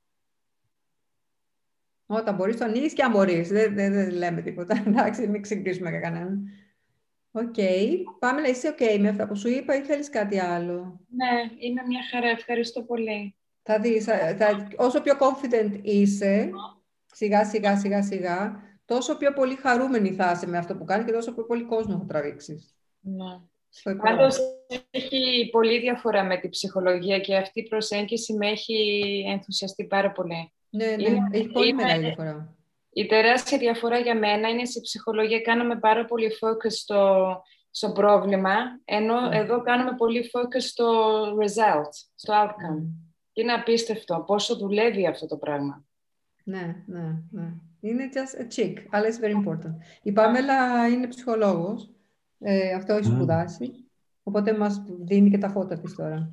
Όταν μπορείς, το ανοίγεις και αν μπορείς. Δεν, δεν, δεν λέμε τίποτα. Εντάξει, μην συγκρίσουμε για κανέναν. Οκ. Okay. Πάμε να είσαι ok με αυτά που σου είπα ή θέλεις κάτι άλλο? Ναι, είμαι μια χαρά. Ευχαριστώ πολύ. Θα δεις, θα, όσο πιο confident είσαι, σιγά σιγά σιγά σιγά, τόσο πιο πολύ χαρούμενη θα είσαι με αυτό που κάνεις και τόσο πιο πολύ κόσμο θα τραβήξεις. Ναι. Πάντως έχει πολύ διαφορά με την ψυχολογία και αυτή η προσέγγιση με έχει ενθουσιαστεί πάρα πολύ. Ναι, ναι, είναι, έχει πολύ είναι, μεγάλη διαφορά. Η τεράστια διαφορά για μένα είναι στη ψυχολογία κάνουμε πάρα πολύ focus στο, στο πρόβλημα, ενώ mm. εδώ κάνουμε πολύ focus στο result, στο outcome. Mm. Είναι απίστευτο πόσο δουλεύει αυτό το πράγμα. Ναι, ναι, ναι. Είναι just a chick, αλλά it's very important. Η Πάμελα είναι ψυχολόγος, ε, αυτό έχει σπουδάσει, mm. οπότε μας δίνει και τα φώτα της τώρα.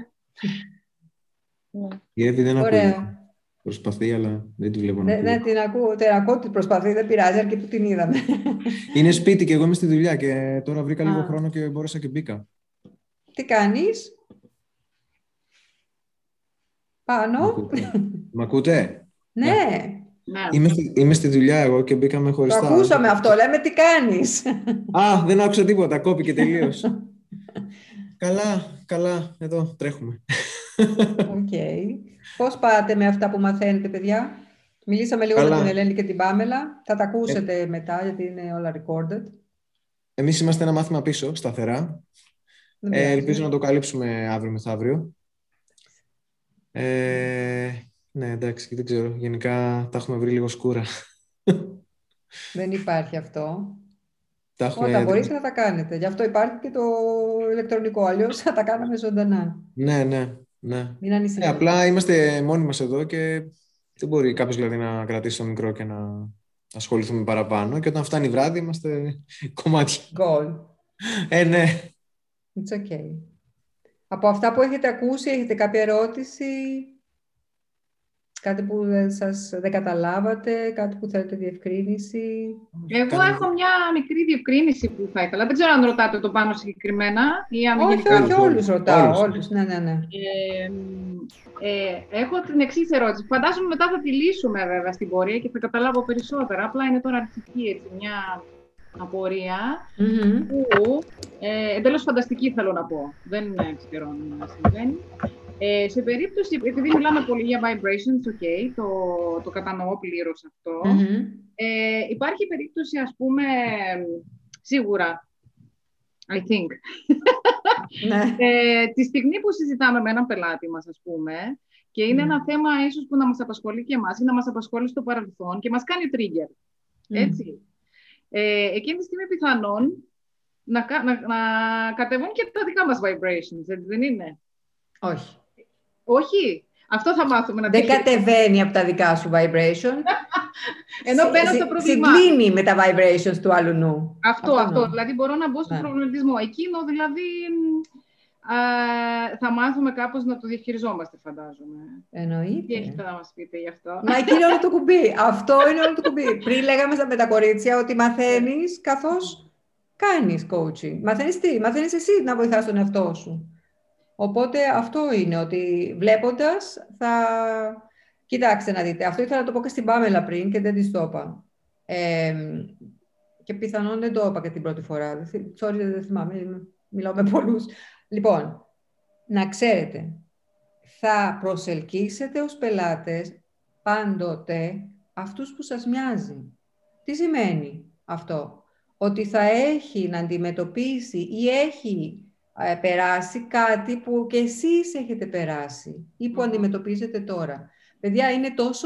Η Εύη δεν ακούει. Προσπαθεί, αλλά δεν τη βλέπω να ακούει. Ναι, την ακούω, την ακούω ότι προσπαθεί, δεν πειράζει, αρκεί που την είδαμε. Είναι σπίτι και εγώ είμαι στη δουλειά και τώρα βρήκα Α. λίγο χρόνο και μπόρεσα και μπήκα. Τι κάνεις? Πάνω. Μ' ακούτε? Ναι. ναι. Είμαι, είμαι στη δουλειά εγώ και μπήκαμε χωριστά. Το ακούσαμε αυτό, λέμε τι κάνεις. Α, δεν άκουσα τίποτα, κόπηκε τελείως. Καλά, καλά, εδώ τρέχουμε. Οκ. Okay. Πώς πάτε με αυτά που μαθαίνετε, παιδιά? Μιλήσαμε λίγο Καλά. με την Ελένη και την Πάμελα. Θα τα ακούσετε ε... μετά, γιατί είναι όλα recorded. Εμείς είμαστε ένα μάθημα πίσω, σταθερά. Ε, ελπίζω να το καλύψουμε αύριο μεθαύριο. Ε, ναι, εντάξει, δεν ξέρω. Γενικά τα έχουμε βρει λίγο σκούρα. Δεν υπάρχει αυτό. Τα έχουμε... Όταν μπορείτε να τα κάνετε. Γι' αυτό υπάρχει και το ηλεκτρονικό. Αλλιώς θα τα κάναμε ζωντανά. Ναι, ναι. Ναι. Μην ανησυχείς. Ναι, απλά είμαστε μόνοι μας εδώ και δεν μπορεί κάποιος δηλαδή να κρατήσει το μικρό και να ασχοληθούμε παραπάνω. Και όταν φτάνει βράδυ είμαστε κομμάτια. Goal. Ε, ναι. It's okay. Από αυτά που έχετε ακούσει, έχετε κάποια ερώτηση? Κάτι που δεν, σας, δεν καταλάβατε, κάτι που θέλετε διευκρίνηση? Εγώ έχω μια μικρή διευκρίνηση που θα ήθελα. Δεν ξέρω αν ρωτάτε το πάνω συγκεκριμένα ή αν όχι, γενικά... όχι, όλους ρωτάω. Όλους. Όλους. Ναι, ναι, ναι. Ε, ε, έχω την εξής ερώτηση. Φαντάζομαι μετά θα τη λύσουμε βέβαια στην πορεία και θα καταλάβω περισσότερα. Απλά είναι τώρα αρχική έτσι, μια απορία Mm-hmm. που ε, εντελώς φανταστική θέλω να πω. Δεν ξέρω αν συμβαίνει. Ε, σε περίπτωση, επειδή μιλάμε πολύ για vibrations, okay, το, το κατανοώ πλήρως αυτό, Mm-hmm. ε, υπάρχει περίπτωση, ας πούμε, σίγουρα, I think, Ναι. ε, τη στιγμή που συζητάμε με έναν πελάτη μας, ας πούμε, και είναι Mm. ένα θέμα ίσως που να μας απασχολεί και εμάς ή να μας απασχολεί στο παρελθόν και μας κάνει trigger, έτσι. Mm. Ε, εκείνη τη στιγμή πιθανόν να, να, να κατεβούν και τα δικά μας vibrations, έτσι δεν είναι? Όχι. Όχι. Αυτό θα μάθουμε να Δεν κατεβαίνει από τα δικά σου vibration. Ενώ μπαίνω στο πρόβλημα. Συγκλίνει με τα vibrations του άλλου νου. Αυτό, αυτό. αυτό. Δηλαδή μπορώ να μπω στον ναι. προβληματισμό. Εκείνο δηλαδή α, θα μάθουμε κάπως να το διαχειριζόμαστε, φαντάζομαι. Εννοείται. Τι έχετε να μας πείτε γι' αυτό? Μα εκεί είναι όλο το κουμπί. Αυτό είναι όλο το κουμπί. Πριν λέγαμε με τα κορίτσια ότι μαθαίνεις καθώς κάνεις coaching. Μαθαίνεις τι? Μαθαίνεις εσύ να βοηθάς τον εαυτό σου. Οπότε αυτό είναι ότι βλέποντας θα... Κοιτάξτε να δείτε, αυτό ήθελα να το πω και στην Πάμελα πριν και δεν της το είπα. Ε, και πιθανόν δεν το είπα και την πρώτη φορά. Sorry, δεν θυμάμαι, μιλάω με πολλούς. Λοιπόν, να ξέρετε, θα προσελκύσετε ως πελάτες πάντοτε αυτούς που σας μοιάζει. Τι σημαίνει αυτό? Ότι θα έχει να αντιμετωπίσει ή έχει ε, περάσει κάτι που και εσείς έχετε περάσει ή που mm-hmm. αντιμετωπίζετε τώρα. Παιδιά, είναι τόσο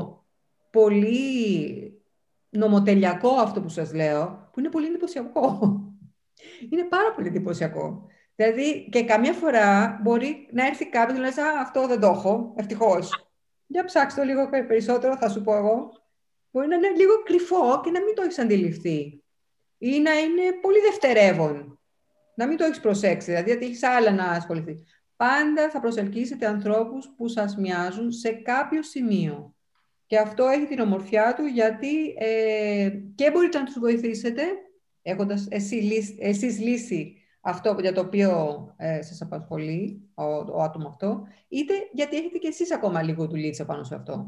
πολύ νομοτελειακό αυτό που σας λέω, που είναι πολύ εντυπωσιακό. Είναι πάρα πολύ εντυπωσιακό. Δηλαδή, και καμιά φορά μπορεί να έρθει κάποιος και να λέει «Α, αυτό δεν το έχω, ευτυχώς». Για ψάξτε το λίγο περισσότερο, θα σου πω εγώ. Μπορεί να είναι λίγο κρυφό και να μην το έχεις αντιληφθεί. Ή να είναι πολύ δευτερεύον. Να μην το έχεις προσέξει, δηλαδή ότι έχεις άλλα να ασχοληθεί. Πάντα θα προσελκύσετε ανθρώπους που σας μοιάζουν σε κάποιο σημείο. Και αυτό έχει την ομορφιά του, γιατί ε, και μπορείτε να τους βοηθήσετε, έχοντας εσύ, εσείς λύσει αυτό για το οποίο ε, σας απασχολεί ο, ο άτομο αυτό, είτε γιατί έχετε και εσείς ακόμα λίγο δουλίτσα πάνω σε αυτό.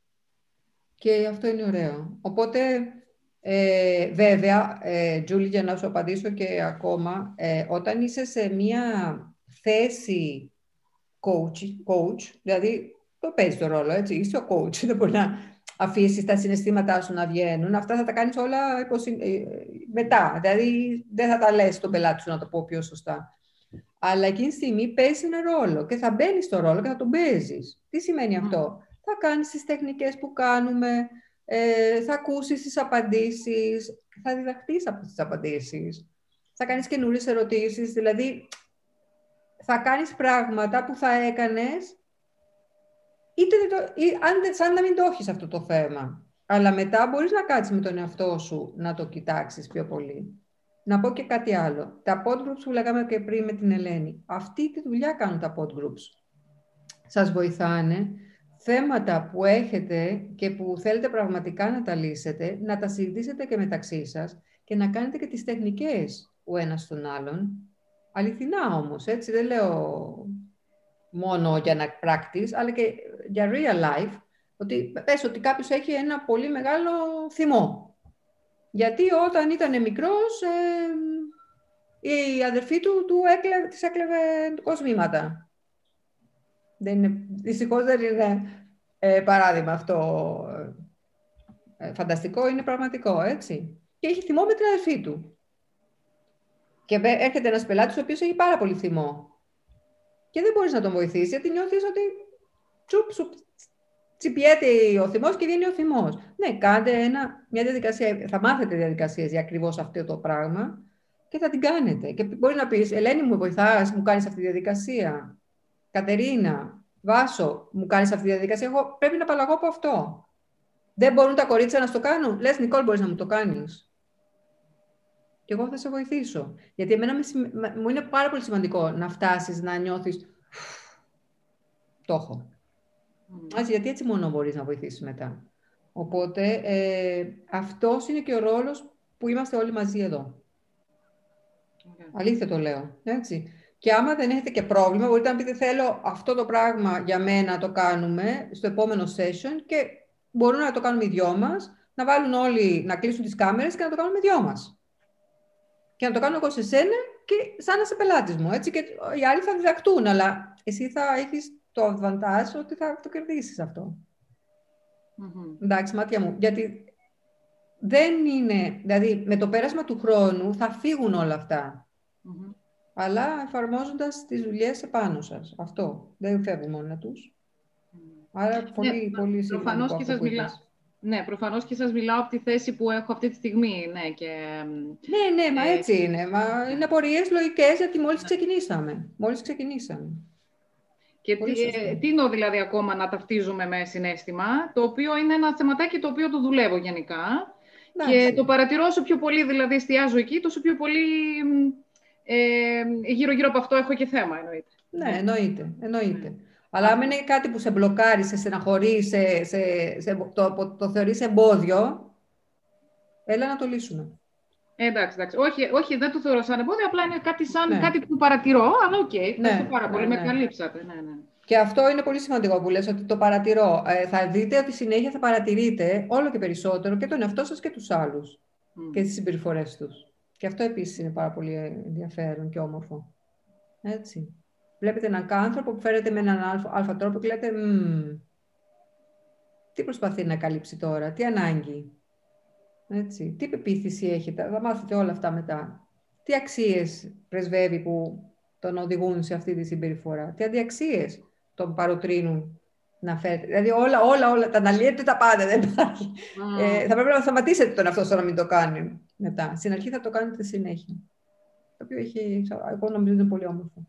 Και αυτό είναι ωραίο. Οπότε, ε, βέβαια, ε, Τζούλη, για να σου απαντήσω και ακόμα, ε, όταν είσαι σε μία θέση coach, coach, δηλαδή το παίζει το ρόλο, έτσι, είσαι ο coach, δεν μπορεί να αφήσεις τα συναισθήματά σου να βγαίνουν, αυτά θα τα κάνεις όλα υποσυ... μετά, δηλαδή δεν θα τα λες στον πελάτη σου, να το πω πιο σωστά. Αλλά εκείνη τη στιγμή παίζει ένα ρόλο και θα μπαίνεις στο ρόλο και θα τον παίζεις. Τι σημαίνει mm. αυτό? Θα κάνεις τις τεχνικές που κάνουμε, ε, θα ακούσεις τις απαντήσεις, θα διδαχθείς από τις απαντήσεις, θα κάνεις καινούριες ερωτήσεις, δηλαδή θα κάνεις πράγματα που θα έκανες είτε το, ή, αν, σαν να μην το έχεις αυτό το θέμα. Αλλά μετά μπορείς να κάτσεις με τον εαυτό σου να το κοιτάξεις πιο πολύ. Να πω και κάτι άλλο. Τα pod groups που λέγαμε και πριν με την Ελένη, αυτή τη δουλειά κάνουν τα pod groups. Σας βοηθάνε θέματα που έχετε και που θέλετε πραγματικά να τα λύσετε, να τα συζητήσετε και μεταξύ σας και να κάνετε και τις τεχνικές ο ένας τον άλλον. Αληθινά όμως, έτσι, δεν λέω μόνο για να practice, αλλά και για real life, ότι πες ότι κάποιος έχει ένα πολύ μεγάλο θυμό. Γιατί όταν ήταν μικρός, ε, η αδερφή του, του έκλε, της έκλεβε κοσμήματα. Δεν είναι, δυστυχώς δεν είναι ε, παράδειγμα αυτό ε, φανταστικό, είναι πραγματικό, έτσι. Και έχει θυμό με την αδερφή του. Και έρχεται ένας πελάτης ο οποίος έχει πάρα πολύ θυμό. Και δεν μπορείς να τον βοηθήσεις, γιατί νιώθεις ότι τσουπ, τσουπ, τσιπιέται ο θυμός και βγαίνει ο θυμός. Ναι, κάντε ένα, μια διαδικασία, θα μάθετε διαδικασίες για ακριβώς αυτό το πράγμα και θα την κάνετε. Και μπορεί να πεις, Ελένη, μου βοηθάς, μου κάνεις αυτή τη διαδικασία. Κατερίνα, Βάσο, μου κάνεις αυτή τη διαδικασία, εγώ πρέπει να απαλλαγώ από αυτό. Δεν μπορούν τα κορίτσια να στο κάνουν. Λες, Νικόλ, μπορείς να μου το κάνεις. Και εγώ θα σε βοηθήσω. Γιατί εμένα μου είναι πάρα πολύ σημαντικό να φτάσεις, να νιώθεις το έχω. Mm. Έτσι, γιατί έτσι μόνο μπορείς να βοηθήσεις μετά. Οπότε, ε, αυτός είναι και ο ρόλος που είμαστε όλοι μαζί εδώ. Okay. Αλήθεια το λέω. Έτσι. Και άμα δεν έχετε και πρόβλημα, μπορείτε να πείτε θέλω αυτό το πράγμα για μένα να το κάνουμε στο επόμενο session και μπορούμε να το κάνουμε οι δυο μας, να βάλουν όλοι, να κλείσουν τις κάμερες και να το κάνουμε οι δυο μας. Και να το κάνω εγώ σε σένα και σαν να είσαι πελάτης μου, έτσι, και οι άλλοι θα διδακτούν, αλλά εσύ θα έχεις το advantage ότι θα το κερδίσεις αυτό. Mm-hmm. Εντάξει, μάτια μου, γιατί δεν είναι, δηλαδή με το πέρασμα του χρόνου θα φύγουν όλα αυτά. Mm-hmm. Αλλά εφαρμόζοντας τις δουλειές επάνω σας. Αυτό. Δεν φεύγουν μόνα τους. Άρα πολύ, ναι, πολύ προφανώς και σας μιλά... Ναι, προφανώς και σας μιλάω από τη θέση που έχω αυτή τη στιγμή. Ναι, και... ναι, ναι, μα ε... έτσι είναι. Μα είναι απορίες λογικές, γιατί μόλις ξεκινήσαμε. Μόλις ξεκινήσαμε. Και τι, ε, τίνω δηλαδή ακόμα να ταυτίζουμε με συναίσθημα, το οποίο είναι ένα θεματάκι το οποίο το δουλεύω γενικά. Εντάξει. Και το παρατηρώ όσο πιο πολύ δηλαδή εστιάζω εκεί, τόσο πιο πολύ... Ε, γύρω-γύρω από αυτό έχω και θέμα, εννοείται. Ναι, εννοείται. εννοείται. Mm. Αλλά αν είναι κάτι που σε μπλοκάρει, σε στεναχωρεί, σε, σε, σε, το, το, το θεωρείς εμπόδιο, έλα να το λύσουμε. Ε, εντάξει, εντάξει. Όχι, όχι, δεν το θεωρώ σαν εμπόδιο, απλά είναι κάτι, σαν, ναι. κάτι που παρατηρώ, αλλά οκ, okay, ναι, πάρα ναι, πολύ, ναι. με καλύψατε. Ναι, ναι. Και αυτό είναι πολύ σημαντικό που λες, ότι το παρατηρώ. Ε, θα δείτε ότι συνέχεια θα παρατηρείτε όλο και περισσότερο και τον εαυτό σας και τους άλλους mm. και τις συμπεριφορές τους. Και αυτό επίσης είναι πάρα πολύ ενδιαφέρον και όμορφο. Έτσι. Βλέπετε έναν άνθρωπο που φέρεται με έναν αλφα, αλφα τρόπο και λέτε τι προσπαθεί να καλύψει τώρα, τι ανάγκη, έτσι, τι πεποίθηση έχετε, θα μάθετε όλα αυτά μετά. Τι αξίες πρεσβεύει που τον οδηγούν σε αυτή τη συμπεριφορά, τι αντιαξίες τον παροτρύνουν να φέρετε. Δηλαδή όλα, όλα, όλα, τα αναλύετε τα πάντα, δεν υπάρχει. Mm. Ε, θα πρέπει να σταματήσετε τον αυτό να μην το κάνει μετά. Στην αρχή θα το κάνετε συνέχεια. Το οποίο έχει, εγώ νομίζω είναι πολύ όμορφο.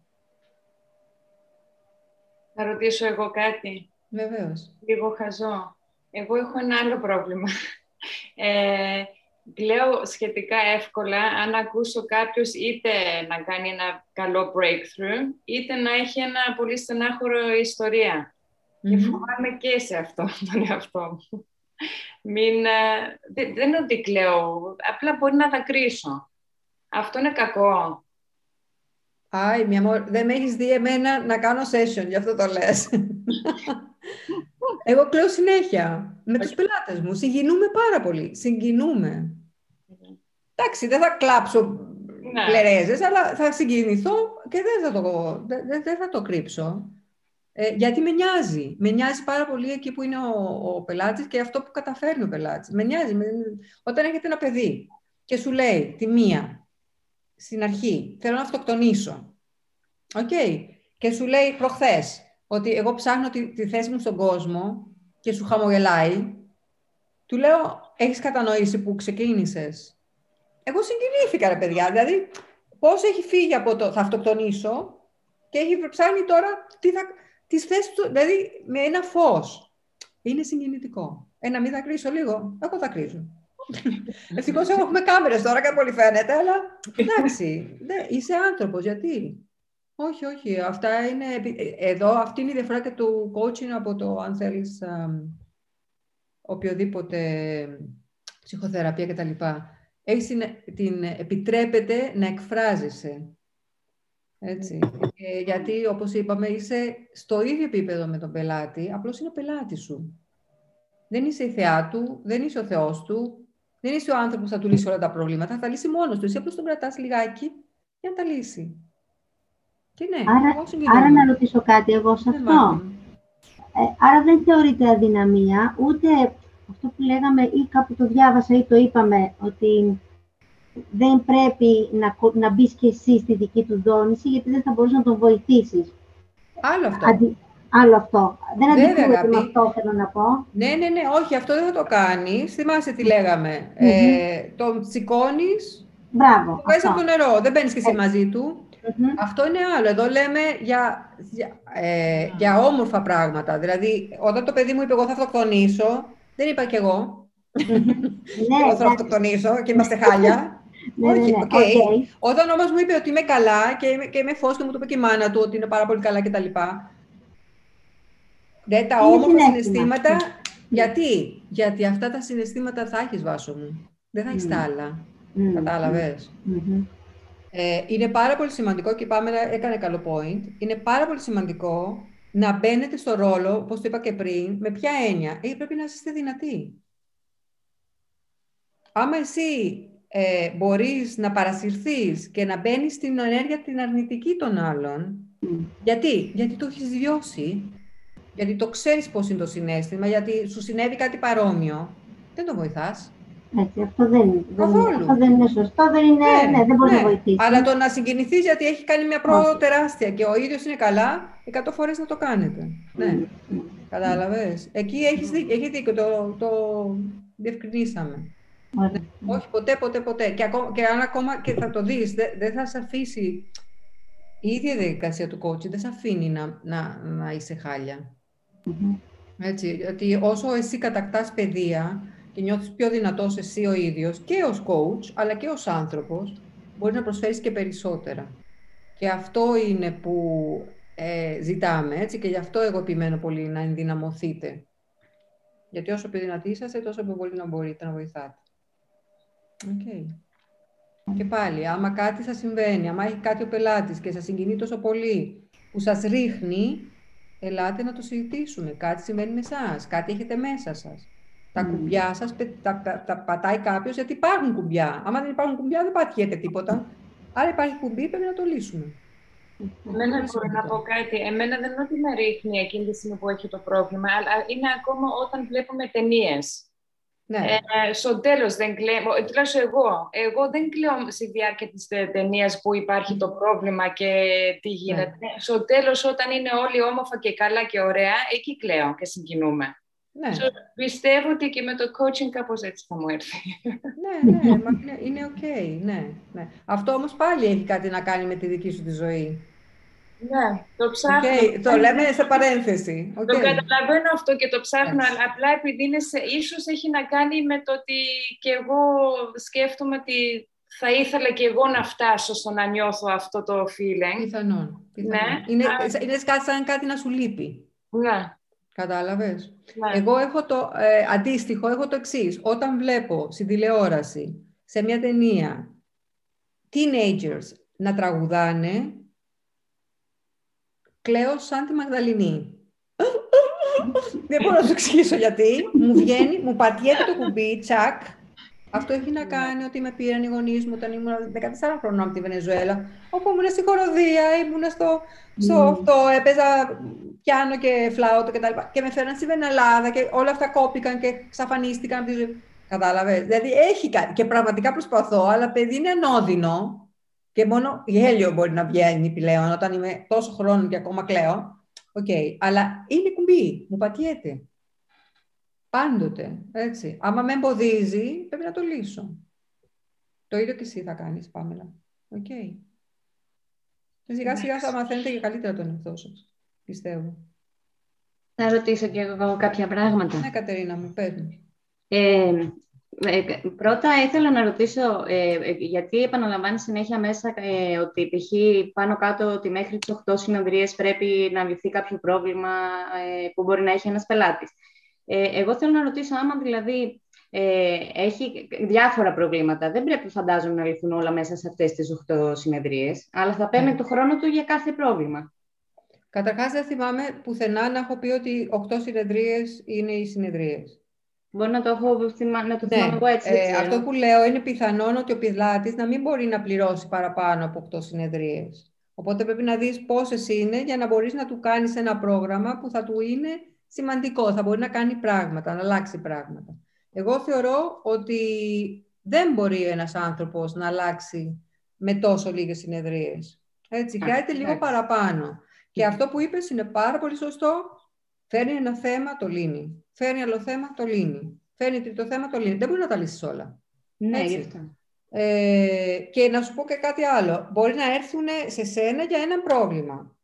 Να ρωτήσω εγώ κάτι. Βεβαίως. Λίγο χαζό. Εγώ έχω ένα άλλο πρόβλημα. Ε, λέω σχετικά εύκολα αν ακούσω κάποιος είτε να κάνει ένα καλό breakthrough, είτε να έχει ένα πολύ στενάχωρο ιστορία. Mm-hmm. Και φοβάμαι και σε αυτό τον εαυτό μου. Μην, δεν, δεν είναι ότι κλαίω, απλά μπορεί να δακρύσω. Αυτό είναι κακό. Άι, μια μor... δεν με έχεις δει εμένα να κάνω session, γι' αυτό το λες. Εγώ κλαίω συνέχεια με τους πελάτες μου. Συγκινούμε πάρα πολύ. Συγκινούμε. Εντάξει, δεν θα κλάψω ναι. πλερέζες, αλλά θα συγκινηθώ και δεν θα το, δεν, δεν θα το κρύψω. Ε, γιατί με νοιάζει. Με νοιάζει πάρα πολύ εκεί που είναι ο, ο πελάτης και αυτό που καταφέρνει ο πελάτης. Με νοιάζει. Με... Όταν έχετε ένα παιδί και σου λέει τη μία, στην αρχή, θέλω να αυτοκτονήσω. Οκ. Okay. Και σου λέει προχθές ότι εγώ ψάχνω τη, τη θέση μου στον κόσμο και σου χαμογελάει. Του λέω, έχεις κατανοήσει που ξεκίνησες? Εγώ συγκινήθηκα, ρε παιδιά. Δηλαδή, πώς έχει φύγει από το θα αυτοκτονήσω και έχει ψάχνει τώρα τι θα, τις θέσεις του, δηλαδή με ένα φως. Είναι συγκινητικό. Ε, να μην δακρύσω λίγο, εγώ δακρύζω. Ευτυχώς έχουμε κάμερες τώρα και πολύ φαίνεται, αλλά εντάξει, ναι, είσαι άνθρωπος, γιατί? Όχι, όχι, αυτά είναι, εδώ αυτή είναι η διαφορά και του coaching από το, αν θέλεις, α, οποιοδήποτε ψυχοθεραπεία κτλ. Έχεις την, την επιτρέπεται να εκφράζεσαι. Έτσι. Ε, γιατί, όπως είπαμε, είσαι στο ίδιο επίπεδο με τον πελάτη, απλώς είναι ο πελάτης σου. Δεν είσαι η θεά του, δεν είσαι ο Θεός του, δεν είσαι ο άνθρωπος που θα του λύσει όλα τα προβλήματα, θα τα λύσει μόνος του. Εσύ απλώς τον κρατάς λιγάκι για να τα λύσει. Και ναι, άρα, άρα να ρωτήσω κάτι εγώ σε αυτό. Ε, άρα δεν θεωρείται αδυναμία, ούτε αυτό που λέγαμε ή κάπου το διάβασα ή το είπαμε, ότι δεν πρέπει να, να μπεις και εσύ στη δική του δόνηση, γιατί δεν θα μπορείς να τον βοηθήσεις. Άλλο αυτό. Αντι... Άλλο αυτό. Δεν αντιθέτω με αυτό, θέλω να πω. Ναι, ναι, ναι, όχι, αυτό δεν θα το κάνεις. Θυμάσαι τι λέγαμε. Mm-hmm. Ε, τον τσικώνεις, Μπράβο. το βάζεις από το νερό, δεν μπαίνεις και εσύ μαζί του. Mm-hmm. Αυτό είναι άλλο. Εδώ λέμε για, για, ε, mm. για όμορφα πράγματα. Δηλαδή, όταν το παιδί μου είπε εγώ θα αυτοκτονήσω, δεν είπα κι εγώ. Εγώ θα αυτοκτονήσω και είμαστε χάλια. Ναι, Όχι, ναι, okay. Okay. Όταν όμως μου είπε ότι είμαι καλά και είμαι, και είμαι φως και μου το είπε και η μάνα του ότι είναι πάρα πολύ καλά κτλ. Δεν τα είναι όμορφα συνέστημα. συναισθήματα. Γιατί? Γιατί αυτά τα συναισθήματα θα έχεις, Βάσο μου. Δεν θα έχεις mm. τα άλλα. Mm. Κατάλαβες. Mm-hmm. Ε, είναι πάρα πολύ σημαντικό και η Πάμελα έκανε καλό point. Είναι πάρα πολύ σημαντικό να μπαίνετε στο ρόλο, όπως το είπα και πριν, με ποια έννοια. Ε, πρέπει να είστε δυνατοί. Άμα εσύ ε, μπορείς να παρασυρθείς και να μπαίνεις στην ενέργεια την αρνητική των άλλων, mm. γιατί? Γιατί το έχεις βιώσει, γιατί το ξέρεις πώς είναι το συναίσθημα, γιατί σου συνέβη κάτι παρόμοιο, δεν το βοηθάς. Έτσι, αυτό δεν, δεν, αυτό δεν είναι σωστό, δεν, είναι, ναι, ναι, δεν μπορεί ναι. να βοηθήσει. Αλλά το να συγκινηθείς γιατί έχει κάνει μια πρόοδο τεράστια και ο ίδιος είναι καλά, εκατό φορές να το κάνετε. Mm. Ναι, mm. κατάλαβες. Εκεί έχεις δίκιο, έχει δίκιο, το, το διευκρινίσαμε. Ναι, όχι, ποτέ, ποτέ, ποτέ. Και, ακόμα, και αν ακόμα και θα το δεις, δεν δε θα σε αφήσει. Η ίδια διαδικασία του coaching δεν σε αφήνει να, να, να είσαι χάλια. Mm-hmm. Έτσι, γιατί όσο εσύ κατακτάς παιδεία και νιώθεις πιο δυνατός εσύ ο ίδιος και ως coach, αλλά και ως άνθρωπος, μπορεί να προσφέρεις και περισσότερα. Και αυτό είναι που ε, ζητάμε, έτσι, και γι' αυτό εγώ επιμένω πολύ να ενδυναμωθείτε. Γιατί όσο πιο δυνατοί είσαστε, τόσο πιο πολύ να μπορείτε να βοηθάτε. Okay. Και πάλι, άμα κάτι σας συμβαίνει, άμα έχει κάτι ο πελάτης και σας συγκινεί τόσο πολύ, που σας ρίχνει, ελάτε να το συζητήσουμε. Κάτι συμβαίνει με εσάς, κάτι έχετε μέσα σας. Τα mm. κουμπιά σας τα, τα, τα πατάει κάποιος, γιατί υπάρχουν κουμπιά. Άμα δεν υπάρχουν κουμπιά, δεν πατιέται τίποτα. Άρα υπάρχει κουμπί, πρέπει να το λύσουμε. Εμένα μπορώ να πω κάτι. Εμένα δεν είναι ότι με ρίχνει εκείνη τη στιγμή που έχει το πρόβλημα, αλλά είναι ακόμα όταν βλέπουμε ταινίες. Ναι. Ε, στο τέλος δεν κλαίω, τουλάχιστον εγώ, εγώ δεν κλαίω στη διάρκεια της ταινίας που υπάρχει το πρόβλημα και τι γίνεται. Ναι. Στο τέλος, όταν είναι όλοι όμορφα και καλά και ωραία, εκεί κλαίω και συγκινούμε. Ναι. So, πιστεύω ότι και με το coaching κάπως έτσι θα μου έρθει. Ναι, ναι, είναι, είναι οκ, okay, ναι, ναι. Αυτό όμως πάλι έχει κάτι να κάνει με τη δική σου τη ζωή. Ναι, το ψάχνω. Okay, το λέμε σε παρένθεση. Okay. Το καταλαβαίνω αυτό και το ψάχνω, αλλά απλά επειδή είναι σε, ίσως έχει να κάνει με το ότι και εγώ σκέφτομαι ότι θα ήθελα και εγώ να φτάσω στο να νιώθω αυτό το feeling. Πιθανόν. πιθανόν. Ναι. Είναι, είναι σαν κάτι να σου λείπει. Ναι. Κατάλαβες. Ναι. Εγώ έχω το ε, αντίστοιχο, έχω το εξής. Όταν βλέπω στην τηλεόραση, σε μια ταινία, teenagers να τραγουδάνε, κλαίω σαν τη Μαγδαληνή. Δεν μπορώ να σου εξηγήσω γιατί. Μου βγαίνει, μου πατιέται το κουμπί, τσακ. Αυτό έχει να κάνει ότι με πήραν οι γονείς μου όταν ήμουν δεκατέσσερα χρονών από τη Βενεζουέλα, όπου ήμουν στη χοροδία, ήμουν στο, στο mm. αυτό, έπαιζα πιάνο και φλάουτο κτλ. Και, και με φέραν στη Βενελάδα και όλα αυτά κόπηκαν και εξαφανίστηκαν από τη ζωή. Κατάλαβες. Δηλαδή έχει κάτι. Και πραγματικά προσπαθώ, αλλά παιδί είναι ανώδυνο. Και μόνο γέλιο μπορεί να βγαίνει πλέον όταν είμαι τόσο χρόνο και ακόμα κλαίω. Οκ, okay. Αλλά είναι κουμπί, μου πατιέται. Πάντοτε, έτσι. Άμα με εμποδίζει, πρέπει να το λύσω. Το ίδιο και εσύ θα κάνεις, Πάμελα. Οκ. Okay. Και σιγά σιγά θα μαθαίνετε και καλύτερα τον εαυτό σας, πιστεύω. Θα ρωτήσω και εγώ κάποια πράγματα. Ναι, Κατερίνα μου, πες μου. Ε, Ε, πρώτα ήθελα να ρωτήσω, ε, γιατί επαναλαμβάνει συνέχεια μέσα ε, ότι π.χ. πάνω κάτω ότι μέχρι τις οκτώ συνεδρίες πρέπει να λυθεί κάποιο πρόβλημα ε, που μπορεί να έχει ένας πελάτης. Ε, εγώ θέλω να ρωτήσω άμα δηλαδή ε, έχει διάφορα προβλήματα. Δεν πρέπει φαντάζομαι να λυθούν όλα μέσα σε αυτές τις οκτώ συνεδρίες, αλλά θα παίρνει mm. το χρόνο του για κάθε πρόβλημα. Καταρχάς δεν θυμάμαι πουθενά να έχω πει ότι οκτώ συνεδρίες είναι οι συνεδρίες. Μπορεί να το έχω να το θυμάμαι ναι. εγώ έτσι. Ε, αυτό που λέω είναι πιθανόν ότι ο πελάτης να μην μπορεί να πληρώσει παραπάνω από οκτώ συνεδρίες. Οπότε πρέπει να δεις πόσες είναι για να μπορείς να του κάνεις ένα πρόγραμμα που θα του είναι σημαντικό. Θα μπορεί να κάνει πράγματα, να αλλάξει πράγματα. Εγώ θεωρώ ότι δεν μπορεί ένας άνθρωπος να αλλάξει με τόσο λίγες συνεδρίες. Έτσι, χρειάζεται λίγο παραπάνω. Και αυτό που είπες είναι πάρα πολύ σωστό. Φέρνει ένα θέμα, το λύνει. Φέρνει άλλο θέμα, το λύνει. Φέρνει τρίτο θέμα, το λύνει. Δεν μπορεί να τα λύσεις όλα. Ναι, γι' αυτό. Ε, και να σου πω και κάτι άλλο. Μπορεί να έρθουν σε σένα για ένα πρόβλημα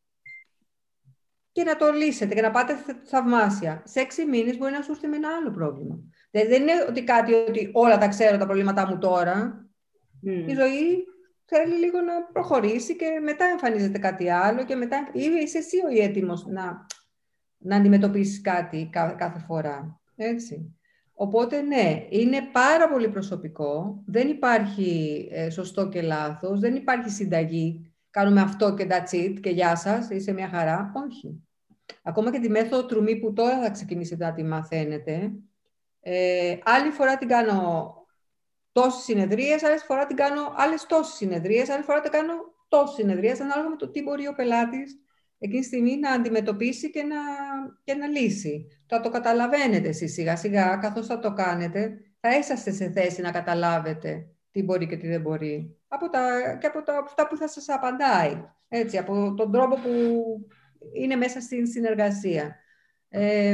και να το λύσετε και να πάτε θαυμάσια. Σε έξι μήνες μπορεί να σου έρθει με ένα άλλο πρόβλημα. Δηλαδή, δεν είναι ότι κάτι ότι όλα τα ξέρω τα προβλήματά μου τώρα. Mm. Η ζωή θέλει λίγο να προχωρήσει και μετά εμφανίζεται κάτι άλλο και μετά είσαι εσύ ο έτοιμος να, να αντιμετωπίσεις κάτι κάθε, κάθε φορά. Έτσι. Οπότε, ναι, είναι πάρα πολύ προσωπικό. Δεν υπάρχει ε, σωστό και λάθος. Δεν υπάρχει συνταγή. Κάνουμε αυτό και that's it και γεια σας, είσαι μια χαρά. Όχι. Ακόμα και τη μέθοδο Τρουμή που τώρα θα ξεκινήσετε να τη μαθαίνετε, ε, άλλη φορά την κάνω τόσες συνεδρίες, άλλη φορά την κάνω άλλες τόσες συνεδρίες, άλλη φορά την κάνω τόσες συνεδρίες, ανάλογα με το τι μπορεί ο πελάτης εκείνη τη στιγμή να αντιμετωπίσει και να, και να λύσει. Θα το καταλαβαίνετε εσείς σιγά σιγά, καθώς θα το κάνετε, θα είσαστε σε θέση να καταλάβετε τι μπορεί και τι δεν μπορεί. Από τα, και από τα, αυτά που θα σας απαντάει, έτσι, από τον τρόπο που είναι μέσα στην συνεργασία. Ε,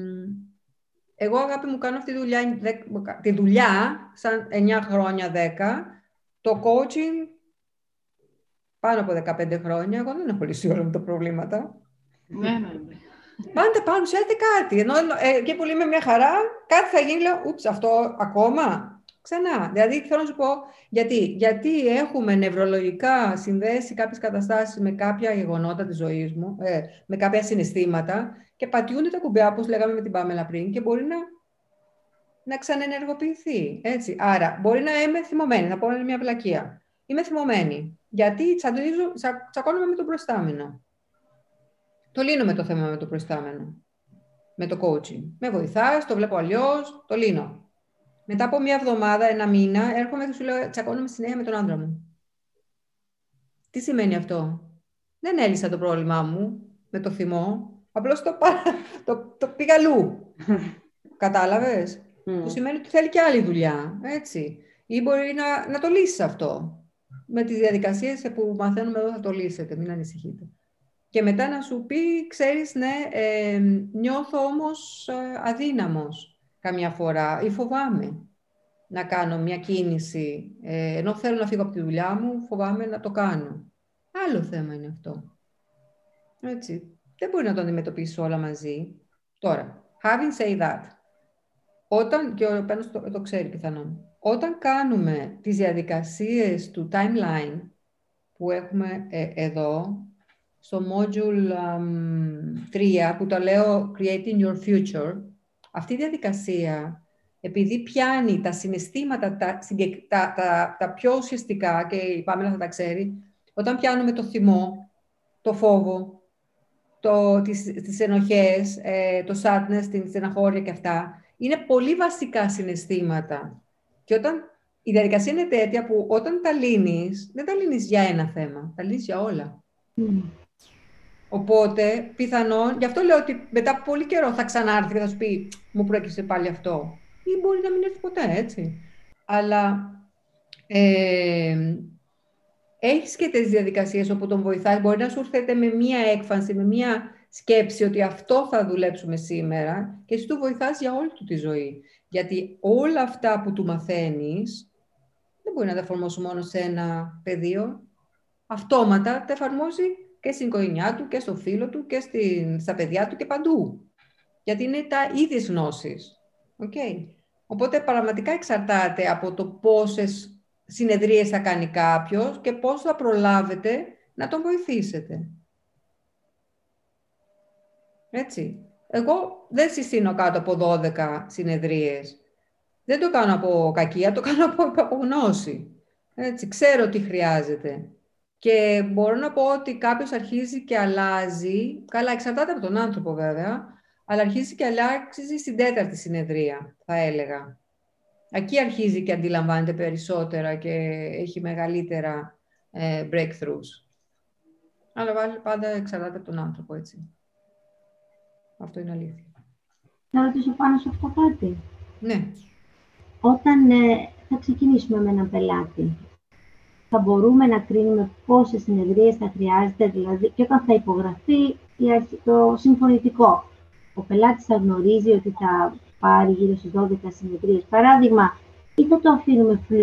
εγώ, αγάπη μου, κάνω αυτή τη δουλειά, τη δουλειά σαν εννιά χρόνια, δέκα. Το coaching πάνω από δεκαπέντε χρόνια. Εγώ δεν έχω λύσει όλα τα προβλήματα. Ναι, ναι, ναι. Πάντε πάνω, ξέρετε κάτι. Ενώ ε, εκεί που είμαι μια χαρά, κάτι θα γίνει, λέω, ούψ, αυτό ακόμα. Ξανά. Δηλαδή, θέλω να σου πω, γιατί, γιατί έχουμε νευρολογικά συνδέσει κάποιες καταστάσεις με κάποια γεγονότα της ζωής μου, ε, με κάποια συναισθήματα και πατιούνται τα κουμπιά, όπως λέγαμε με την Πάμελα πριν, και μπορεί να, να ξανενεργοποιηθεί. Έτσι. Άρα, μπορεί να είμαι θυμωμένη, να πω μια βλακεία. Είμαι θυμωμένη, γιατί τσαντίζω, τσα, τσακώνομαι με τον προϊστάμενο. Το λύνω με το θέμα με το προϊστάμενο, με το coaching. Με βοηθάς, το βλέπω αλλιώς, το λύνω. Μετά από μία εβδομάδα, ένα μήνα, έρχομαι και σου λέω τσακώνομαι συνέχεια με τον άντρα μου. Τι σημαίνει αυτό? Δεν έλυσα το πρόβλημά μου με το θυμό, απλώς το, το, το πήγα αλλού. Κατάλαβες? Mm. Που σημαίνει ότι θέλει και άλλη δουλειά, έτσι. Ή μπορεί να, να το λύσεις αυτό. Με τις διαδικασίες που μαθαίνουμε εδώ θα το λύσετε, μην ανησυχείτε. Και μετά να σου πει, ξέρεις, ναι, ε, νιώθω όμως ε, αδύναμος καμιά φορά ή φοβάμαι να κάνω μια κίνηση, ε, ενώ θέλω να φύγω από τη δουλειά μου, φοβάμαι να το κάνω. Άλλο θέμα είναι αυτό. Έτσι. Δεν μπορεί να το αντιμετωπίσει όλα μαζί. Τώρα, having said that, όταν, και ο Πένος το, το ξέρει πιθανόν, όταν κάνουμε τις διαδικασίες του timeline που έχουμε ε, εδώ, στο module um, τρία, που το λέω Creating Your Future, αυτή η διαδικασία, επειδή πιάνει τα συναισθήματα, τα, τα, τα, τα πιο ουσιαστικά, και η Πάμελα θα τα ξέρει, όταν πιάνουμε το θυμό, το φόβο, το, τις, τις ενοχές, ε, το sadness, την στεναχώρια και αυτά, είναι πολύ βασικά συναισθήματα. Και όταν η διαδικασία είναι τέτοια που όταν τα λύνεις, δεν τα λύνεις για ένα θέμα, τα λύνεις για όλα. Mm. Οπότε, πιθανόν, γι' αυτό λέω ότι μετά από πολύ καιρό θα ξανάρθει και θα σου πει μου προέκυψε πάλι αυτό. Ή μπορεί να μην έρθει ποτέ, έτσι. Αλλά ε, έχεις και τις διαδικασίες όπου τον βοηθάς. Μπορεί να σου έρθετε με μία έκφανση, με μία σκέψη ότι αυτό θα δουλέψουμε σήμερα και εσύ του βοηθάς για όλη του τη ζωή. Γιατί όλα αυτά που του μαθαίνεις δεν μπορεί να τα εφαρμόσει μόνο σε ένα πεδίο. Αυτόματα τα εφαρμόζει και στην οικογένειά του και στο φίλο του και στην, στα παιδιά του και παντού. Γιατί είναι τα ίδιες γνώσεις. Okay. Οπότε πραγματικά εξαρτάται από το πόσες συνεδρίες θα κάνει κάποιος και πώς θα προλάβετε να τον βοηθήσετε. Έτσι. Εγώ δεν συστήνω κάτω από δώδεκα συνεδρίες. Δεν το κάνω από κακία, το κάνω από υπαπογνώση. Έτσι. Ξέρω τι χρειάζεται. Και μπορώ να πω ότι κάποιος αρχίζει και αλλάζει, καλά εξαρτάται από τον άνθρωπο βέβαια, αλλά αρχίζει και αλλάζει στην τέταρτη συνεδρία, θα έλεγα. Εκεί αρχίζει και αντιλαμβάνεται περισσότερα και έχει μεγαλύτερα ε, breakthroughs. Αλλά πάντα εξαρτάται από τον άνθρωπο, έτσι. Αυτό είναι αλήθεια. Να ρωτήσω πάνω σε αυτό κάτι. Ναι. Όταν ε, θα ξεκινήσουμε με έναν πελάτη, θα μπορούμε να κρίνουμε πόσες συνεδρίες θα χρειάζεται, δηλαδή, και όταν θα υπογραφεί το συμφωνητικό. Ο πελάτης θα γνωρίζει ότι θα πάρει γύρω στις δώδεκα συνεδρίες, παράδειγμα, ή θα το αφήνουμε φλού.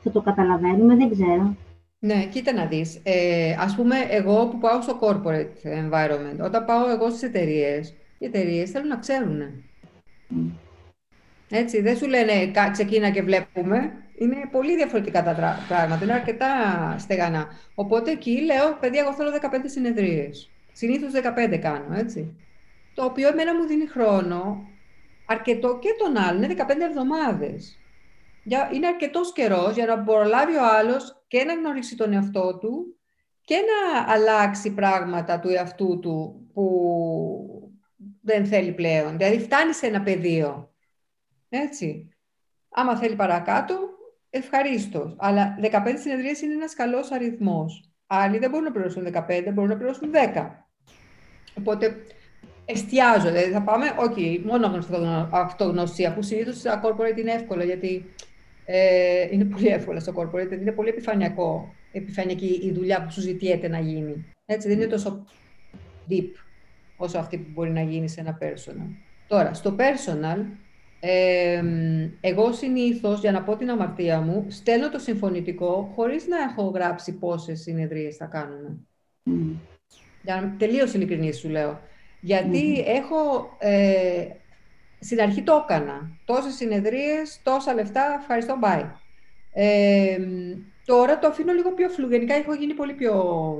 θα το καταλαβαίνουμε, δεν ξέρω. Ναι, κοίτα να δεις. Ε, ας πούμε, εγώ που πάω στο corporate environment, όταν πάω εγώ στις εταιρείες, οι εταιρείες θέλουν να ξέρουν. Mm. Έτσι, δεν σου λένε ξεκίνα και βλέπουμε. Είναι πολύ διαφορετικά τα πράγματα, είναι αρκετά στεγανά. Οπότε εκεί λέω, παιδιά, εγώ θέλω δεκαπέντε συνεδρίες. Συνήθως δεκαπέντε κάνω, έτσι. Το οποίο εμένα μου δίνει χρόνο, αρκετό και τον άλλον, είναι δεκαπέντε εβδομάδες. Είναι αρκετός καιρός για να προλάβει ο άλλος και να γνωρίσει τον εαυτό του και να αλλάξει πράγματα του εαυτού του που δεν θέλει πλέον. Δηλαδή φτάνει σε ένα πεδίο. Έτσι. Άμα θέλει παρακάτω, ευχαρίστως. Αλλά δεκαπέντε συνεδρίες είναι ένας καλός αριθμός. Άλλοι δεν μπορούν να πληρώσουν δεκαπέντε, μπορούν να πληρώσουν δέκα. Οπότε εστιάζω. Δηλαδή θα πάμε, όχι, okay, μόνο αυτογνωσία, που συνήθως στα corporate είναι εύκολο, γιατί ε, είναι πολύ εύκολο στο corporate, είναι πολύ επιφανειακό, επιφανειακή η δουλειά που σου ζητιέται να γίνει. Έτσι, δεν είναι τόσο deep όσο αυτή που μπορεί να γίνει σε ένα personal. Τώρα, στο personal, Ε, εγώ συνήθως, για να πω την αμαρτία μου, στέλνω το συμφωνητικό χωρίς να έχω γράψει πόσες συνεδρίες θα κάνουμε. Mm. Για να τελείως ειλικρινής σου λέω. Γιατί mm. έχω... Ε, στην αρχή το έκανα. Τόσες συνεδρίες, τόσα λεφτά, ευχαριστώ, bye. Ε, τώρα το αφήνω λίγο πιο φλου. Γενικά έχω γίνει πολύ πιο...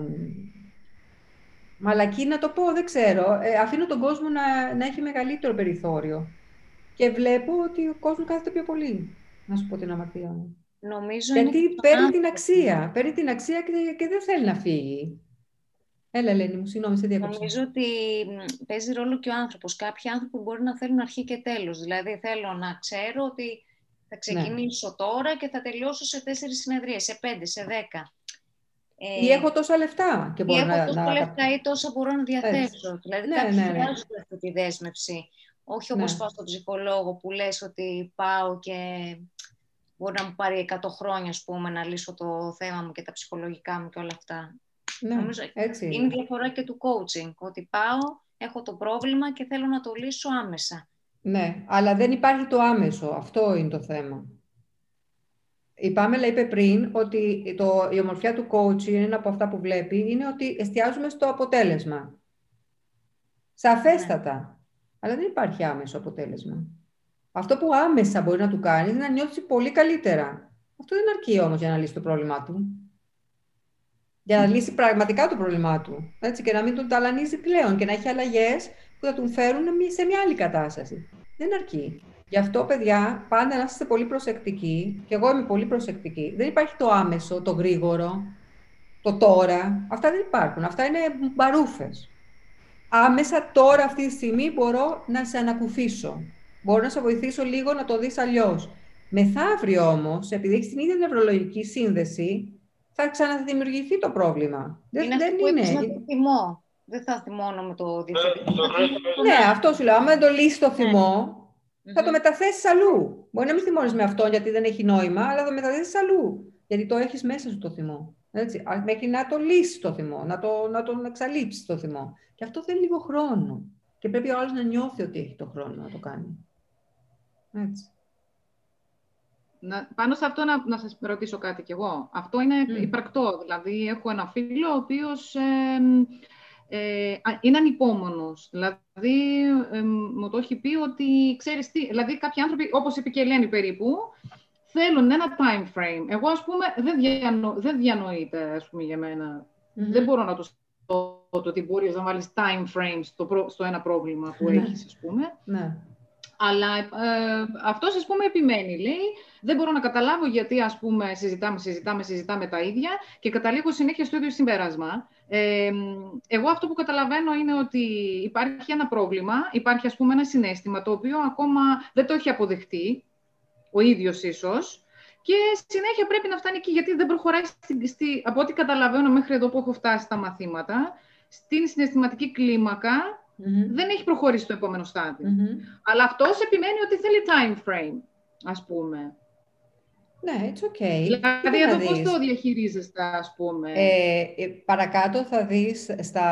μαλακή να το πω, δεν ξέρω. Ε, αφήνω τον κόσμο να, να έχει μεγαλύτερο περιθώριο. Και βλέπω ότι ο κόσμος κάθεται πιο πολύ, να σου πω την αμαρτία μου. Νομίζω Γιατί είναι παίρνει την αξία, παίρνει την αξία και, και δεν θέλει να φύγει. Έλα, Ελένη μου, συγγνώμη, σε διακόψα. Νομίζω ότι παίζει ρόλο και ο άνθρωπος. Κάποιοι άνθρωποι μπορεί να θέλουν αρχή και τέλος. Δηλαδή, θέλω να ξέρω ότι θα ξεκινήσω ναι. τώρα και θα τελειώσω σε τέσσερις συνεδρίες, σε πέντε, σε δέκα. Ή έχω τόσα λεφτά και μπορώ ή να... έχω τόσα να... λεφτά ή τόσα μπορώ να διαθέσω. Έτσι. Δηλαδή, ναι, κάποιοι ναι, ναι. χρειάζονται αυτή τη δέσμευση. Όχι όπως ναι. πάω στον ψυχολόγο που λες ότι πάω και μπορεί να μου πάρει εκατό χρόνια, ας πούμε, να λύσω το θέμα μου και τα ψυχολογικά μου και όλα αυτά. Ναι, Νομίζω έτσι είναι η διαφορά και του coaching, ότι πάω, έχω το πρόβλημα και θέλω να το λύσω άμεσα. Ναι, αλλά δεν υπάρχει το άμεσο. Αυτό είναι το θέμα. Η Πάμελα είπε πριν ότι το, η ομορφιά του coaching, ένα από αυτά που βλέπει, είναι ότι εστιάζουμε στο αποτέλεσμα. Σαφέστατα. Ναι. Αλλά δεν υπάρχει άμεσο αποτέλεσμα. Αυτό που άμεσα μπορεί να του κάνει είναι να νιώσει πολύ καλύτερα. Αυτό δεν αρκεί όμως για να λύσει το πρόβλημά του. Για να λύσει πραγματικά το πρόβλημά του. Έτσι, και να μην τον ταλανίζει πλέον και να έχει αλλαγές που θα τον φέρουν σε μια άλλη κατάσταση. Δεν αρκεί. Γι' αυτό, παιδιά, πάντα να είστε πολύ προσεκτικοί. Και εγώ είμαι πολύ προσεκτική. Δεν υπάρχει το άμεσο, το γρήγορο, το τώρα. Αυτά δεν υπάρχουν. Αυτά είναι μπαρούφες. Άμεσα τώρα αυτή τη στιγμή μπορώ να σε ανακουφίσω. Μπορώ να σε βοηθήσω λίγο να το δεις αλλιώς. Μεθαύριο όμως, επειδή έχεις την ίδια νευρολογική σύνδεση, θα ξαναδημιουργηθεί το πρόβλημα. Είναι δεν αυτό είναι. που είπες, το θυμό. Δεν θα θυμώνω με το διευθυντή. Ναι, αυτό σου λέω. Άμα δεν το λύσεις το θυμό, ναι. θα το μεταθέσεις αλλού. Μπορεί να μην θυμώνεις με αυτόν γιατί δεν έχει νόημα, αλλά θα το μεταθέσεις αλλού. Γιατί το έχεις μέσα σου το θυμό. Έτσι, μέχρι να το λύσεις το θυμό, να, το, να τον εξαλείψεις το θυμό. Και αυτό θέλει λίγο χρόνο. Και πρέπει ο άλλος να νιώθει ότι έχει το χρόνο να το κάνει. Έτσι. Να, πάνω σε αυτό να, να σας ρωτήσω κάτι κι εγώ. Αυτό είναι mm. υπαρκτό. Δηλαδή, έχω ένα φίλο ο οποίος ε, ε, είναι ανυπόμονος. Δηλαδή, ε, μου το έχει πει ότι, ξέρεις τι, δηλαδή κάποιοι άνθρωποι, όπως είπε και η Ελένη περίπου, θέλουν ένα time frame. Εγώ, ας πούμε, δεν, διανο, δεν διανοείται, ας πούμε, για μένα. Mm-hmm. Δεν μπορώ να το το ότι μπορείς να βάλεις time frames στο, προ, στο ένα πρόβλημα που έχεις, ας πούμε. Ναι. Αλλά ε, αυτός, ας πούμε, επιμένει, λέει, δεν μπορώ να καταλάβω γιατί, ας πούμε, συζητάμε, συζητάμε, συζητάμε τα ίδια και καταλήγω συνέχεια στο ίδιο συμπέρασμα. Ε, εγώ αυτό που καταλαβαίνω είναι ότι υπάρχει ένα πρόβλημα, υπάρχει, ας πούμε, ένα συναίσθημα το οποίο ακόμα δεν το έχει αποδεχτεί, ο ίδιος ίσως, και συνέχεια πρέπει να φτάνει εκεί, γιατί δεν προχωράει, στη, στη, από ό,τι καταλαβαίνω μέχρι εδώ που έχω φτάσει στα μαθήματα, στην συναισθηματική κλίμακα, mm-hmm. δεν έχει προχωρήσει το επόμενο στάδιο. Mm-hmm. Αλλά αυτός επιμένει ότι θέλει time frame, ας πούμε. Ναι, it's okay. Δηλαδή, εδώ πώς το διαχειρίζεστε, ας πούμε. Ε, παρακάτω θα δεις, στα...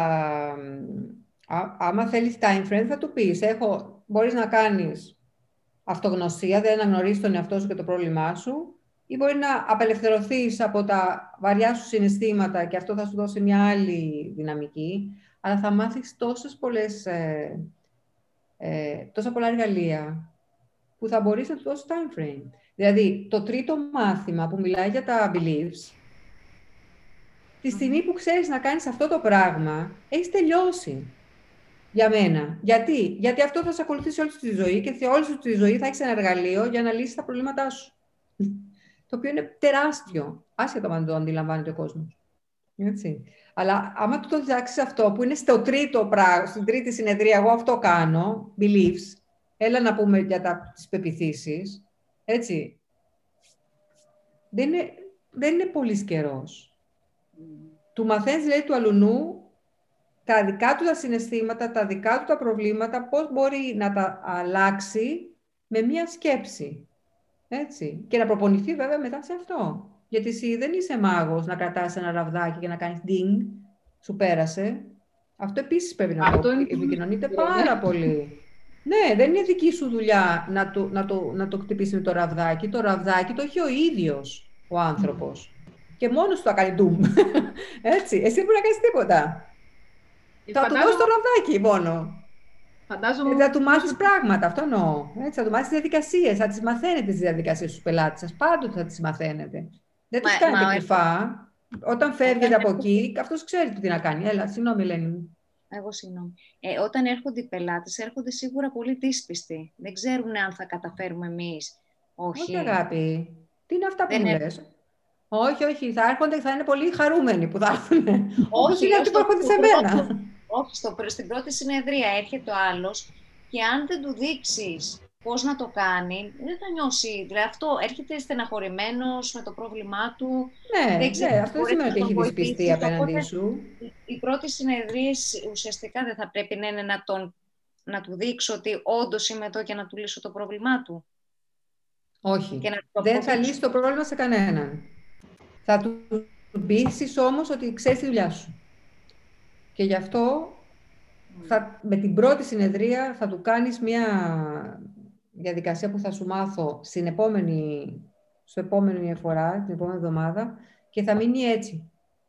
Ά, άμα θέλεις time frame θα του πεις, έχω, μπορείς να κάνεις αυτογνωσία, δεν αναγνωρίσεις τον εαυτό σου και το πρόβλημά σου, ή μπορεί να απελευθερωθείς από τα βαριά σου συναισθήματα και αυτό θα σου δώσει μια άλλη δυναμική, αλλά θα μάθεις τόσες πολλές, ε, ε, τόσα πολλά εργαλεία που θα μπορείς να του δώσεις time frame. Δηλαδή, το τρίτο μάθημα που μιλάει για τα beliefs, τη στιγμή που ξέρεις να κάνεις αυτό το πράγμα, έχεις τελειώσει. Για μένα. Γιατί? Γιατί αυτό θα σε ακολουθήσει όλη σου τη ζωή και σε όλη σου τη ζωή θα έχεις ένα εργαλείο για να λύσεις τα προβλήματά σου. Το οποίο είναι τεράστιο, άσχετα αν το αντιλαμβάνεται ο κόσμος. Έτσι. Αλλά άμα του το διδάξεις αυτό, που είναι στο τρίτο πράγμα, στην τρίτη συνεδρία, εγώ αυτό κάνω, beliefs, έλα να πούμε για τα, τις πεποιθήσεις, έτσι, δεν είναι, δεν είναι πολύς καιρός. Mm. Του μαθαίνεις, λέει, του αλουνού, τα δικά του τα συναισθήματα, τα δικά του τα προβλήματα, πώς μπορεί να τα αλλάξει με μία σκέψη. Έτσι. Και να προπονηθεί βέβαια μετά σε αυτό. Γιατί εσύ δεν είσαι μάγος να κρατάς ένα ραβδάκι και να κάνεις ding, σου πέρασε. Αυτό επίσης πρέπει να το επικοινωνείτε πάρα πολύ. Ναι, δεν είναι δική σου δουλειά να το, να το, να το χτυπήσει με το ραβδάκι. Το ραβδάκι το έχει ο ίδιος ο άνθρωπος. Και μόνος του θα κάνει doom. Έτσι. Εσύ δεν μπορεί να κάνεις τίποτα. Θα φαντάζομαι... του δώσει το ραβδάκι μόνο. Φαντάζομαι... Θα του μάθεις πράγματα, αυτό εννοώ. Έτσι, θα του μάθεις διαδικασίες, θα τις μαθαίνετε τις διαδικασίες στους πελάτες σας. Πάντοτε θα τις μαθαίνετε. Δεν τις κάνετε κρυφά. Όταν φεύγετε από εκεί, αυτός ξέρει τι να κάνει. Έλα, συγγνώμη, Ελένη μου. Εγώ συγγνώμη. Ε, όταν έρχονται οι πελάτες, έρχονται σίγουρα πολύ δύσπιστοι. Δεν ξέρουν αν θα καταφέρουμε εμείς. Όχι. Όχι, αγάπη. Τι είναι αυτά που μου λες? Όχι, όχι. Θα έρχονται και θα είναι πολύ χαρούμενοι που θα έρθουν. Όχι, είναι αυτοί που έρχονται σε μένα. Όχι, στο, στην πρώτη συνεδρία έρχεται ο άλλος και αν δεν του δείξεις πώς να το κάνει, δεν θα νιώσει. Δηλαδή αυτό έρχεται στεναχωρημένος με το πρόβλημά του. Ναι, δεν ξέρει, ναι, αυτό δεν σημαίνει ότι έχει δυσπιστεί απέναντί σου. Η πρώτη συνεδρία ουσιαστικά δεν θα πρέπει να είναι να, τον, να του δείξω ότι όντως είμαι εδώ και να του λύσω το πρόβλημά του. Όχι, δεν θα λύσει το πρόβλημα σε κανέναν. Θα του πείσεις όμως ότι ξέρεις τη δουλειά σου. Και γι' αυτό θα, με την πρώτη συνεδρία θα του κάνεις μια διαδικασία που θα σου μάθω στην επόμενη, στο επόμενη φορά, την επόμενη εβδομάδα και θα μείνει έτσι.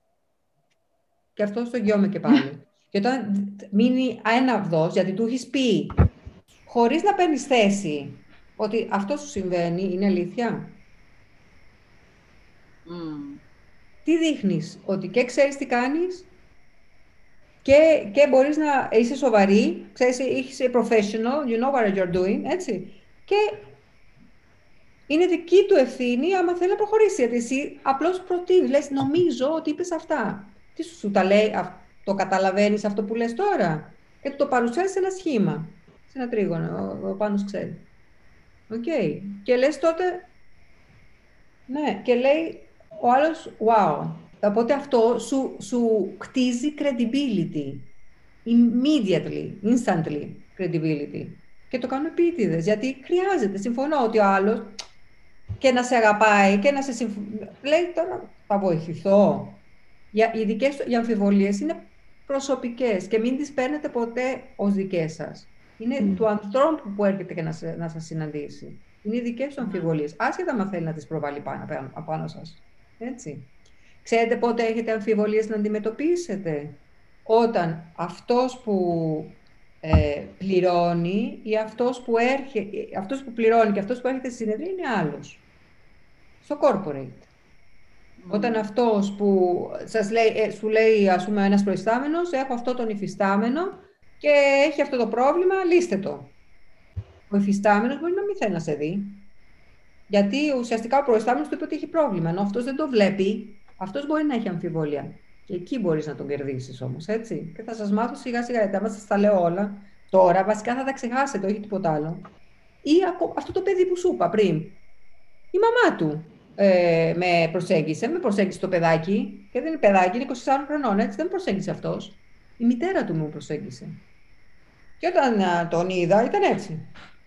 Και αυτό στο γιώμαι και πάλι. Και όταν μείνει άναυδος, γιατί του έχεις πει, χωρίς να παίρνεις θέση, ότι αυτό σου συμβαίνει, είναι αλήθεια. Mm. Τι δείχνεις? Ότι και ξέρεις τι κάνεις και, και μπορείς να είσαι σοβαρή, ξέρεις, είσαι professional, you know what you're doing, έτσι. Και είναι δική του ευθύνη άμα θέλει να προχωρήσει, γιατί εσύ απλώς προτείνεις, λες, νομίζω ότι είπες αυτά. Τι σου, σου τα λέει, το καταλαβαίνεις αυτό που λες τώρα και το παρουσιάζεις σε ένα σχήμα, σε ένα τρίγωνο, ο, ο Πάνος ξέρει. Οκ. Okay. Και λες τότε, ναι, και λέει ο άλλος, wow. Οπότε αυτό σου, σου κτίζει credibility. Immediately, instantly credibility. Και το κάνουμε επίτηδες, γιατί χρειάζεται. Συμφωνώ ότι ο άλλος και να σε αγαπάει και να σε συμφωνεί. Λέει τώρα, θα βοηθηθώ. Για, οι δικές οι αμφιβολίες είναι προσωπικές και μην τις παίρνετε ποτέ ως δικές σας. Είναι mm. του ανθρώπου που έρχεται και να, σε, να σας συναντήσει. Είναι οι δικές του αμφιβολίες. Άσχετα αν θέλει να τις προβάλλει πάνω, πάνω, πάνω σας. Έτσι. Ξέρετε πότε έχετε αμφιβολίες να αντιμετωπίσετε? Όταν αυτός που ε, πληρώνει ή αυτός που, έρχε, αυτός που πληρώνει και αυτός που έρχεται στη συνεδρία είναι άλλος. Στο corporate. Mm. Όταν αυτός που σας λέει, ε, σου λέει, ας πούμε, ένας προϊστάμενος, έχω αυτό τον υφιστάμενο και έχει αυτό το πρόβλημα, λύστε το. Ο υφιστάμενος μπορεί να μην θέλει να σε δει. Γιατί ουσιαστικά ο προϊστάμενος του είπε ότι έχει πρόβλημα, ενώ αυτός δεν το βλέπει, αυτός μπορεί να έχει αμφιβολία. Και εκεί μπορείς να τον κερδίσεις όμως, έτσι. Και θα σας μάθω σιγά σιγά, γιατί άμα σας τα λέω όλα, τώρα βασικά θα τα ξεχάσετε, όχι τίποτα άλλο. Ή αυτό το παιδί που σου είπα πριν. Η μαμά του ε, με προσέγγισε, με προσέγγισε το παιδάκι, και δεν είναι παιδάκι, είναι είκοσι τεσσάρων χρονών, έτσι, δεν με προσέγγισε αυτός. Η μητέρα του μου προσέγγισε. Και όταν α, τον είδα, ήταν έτσι.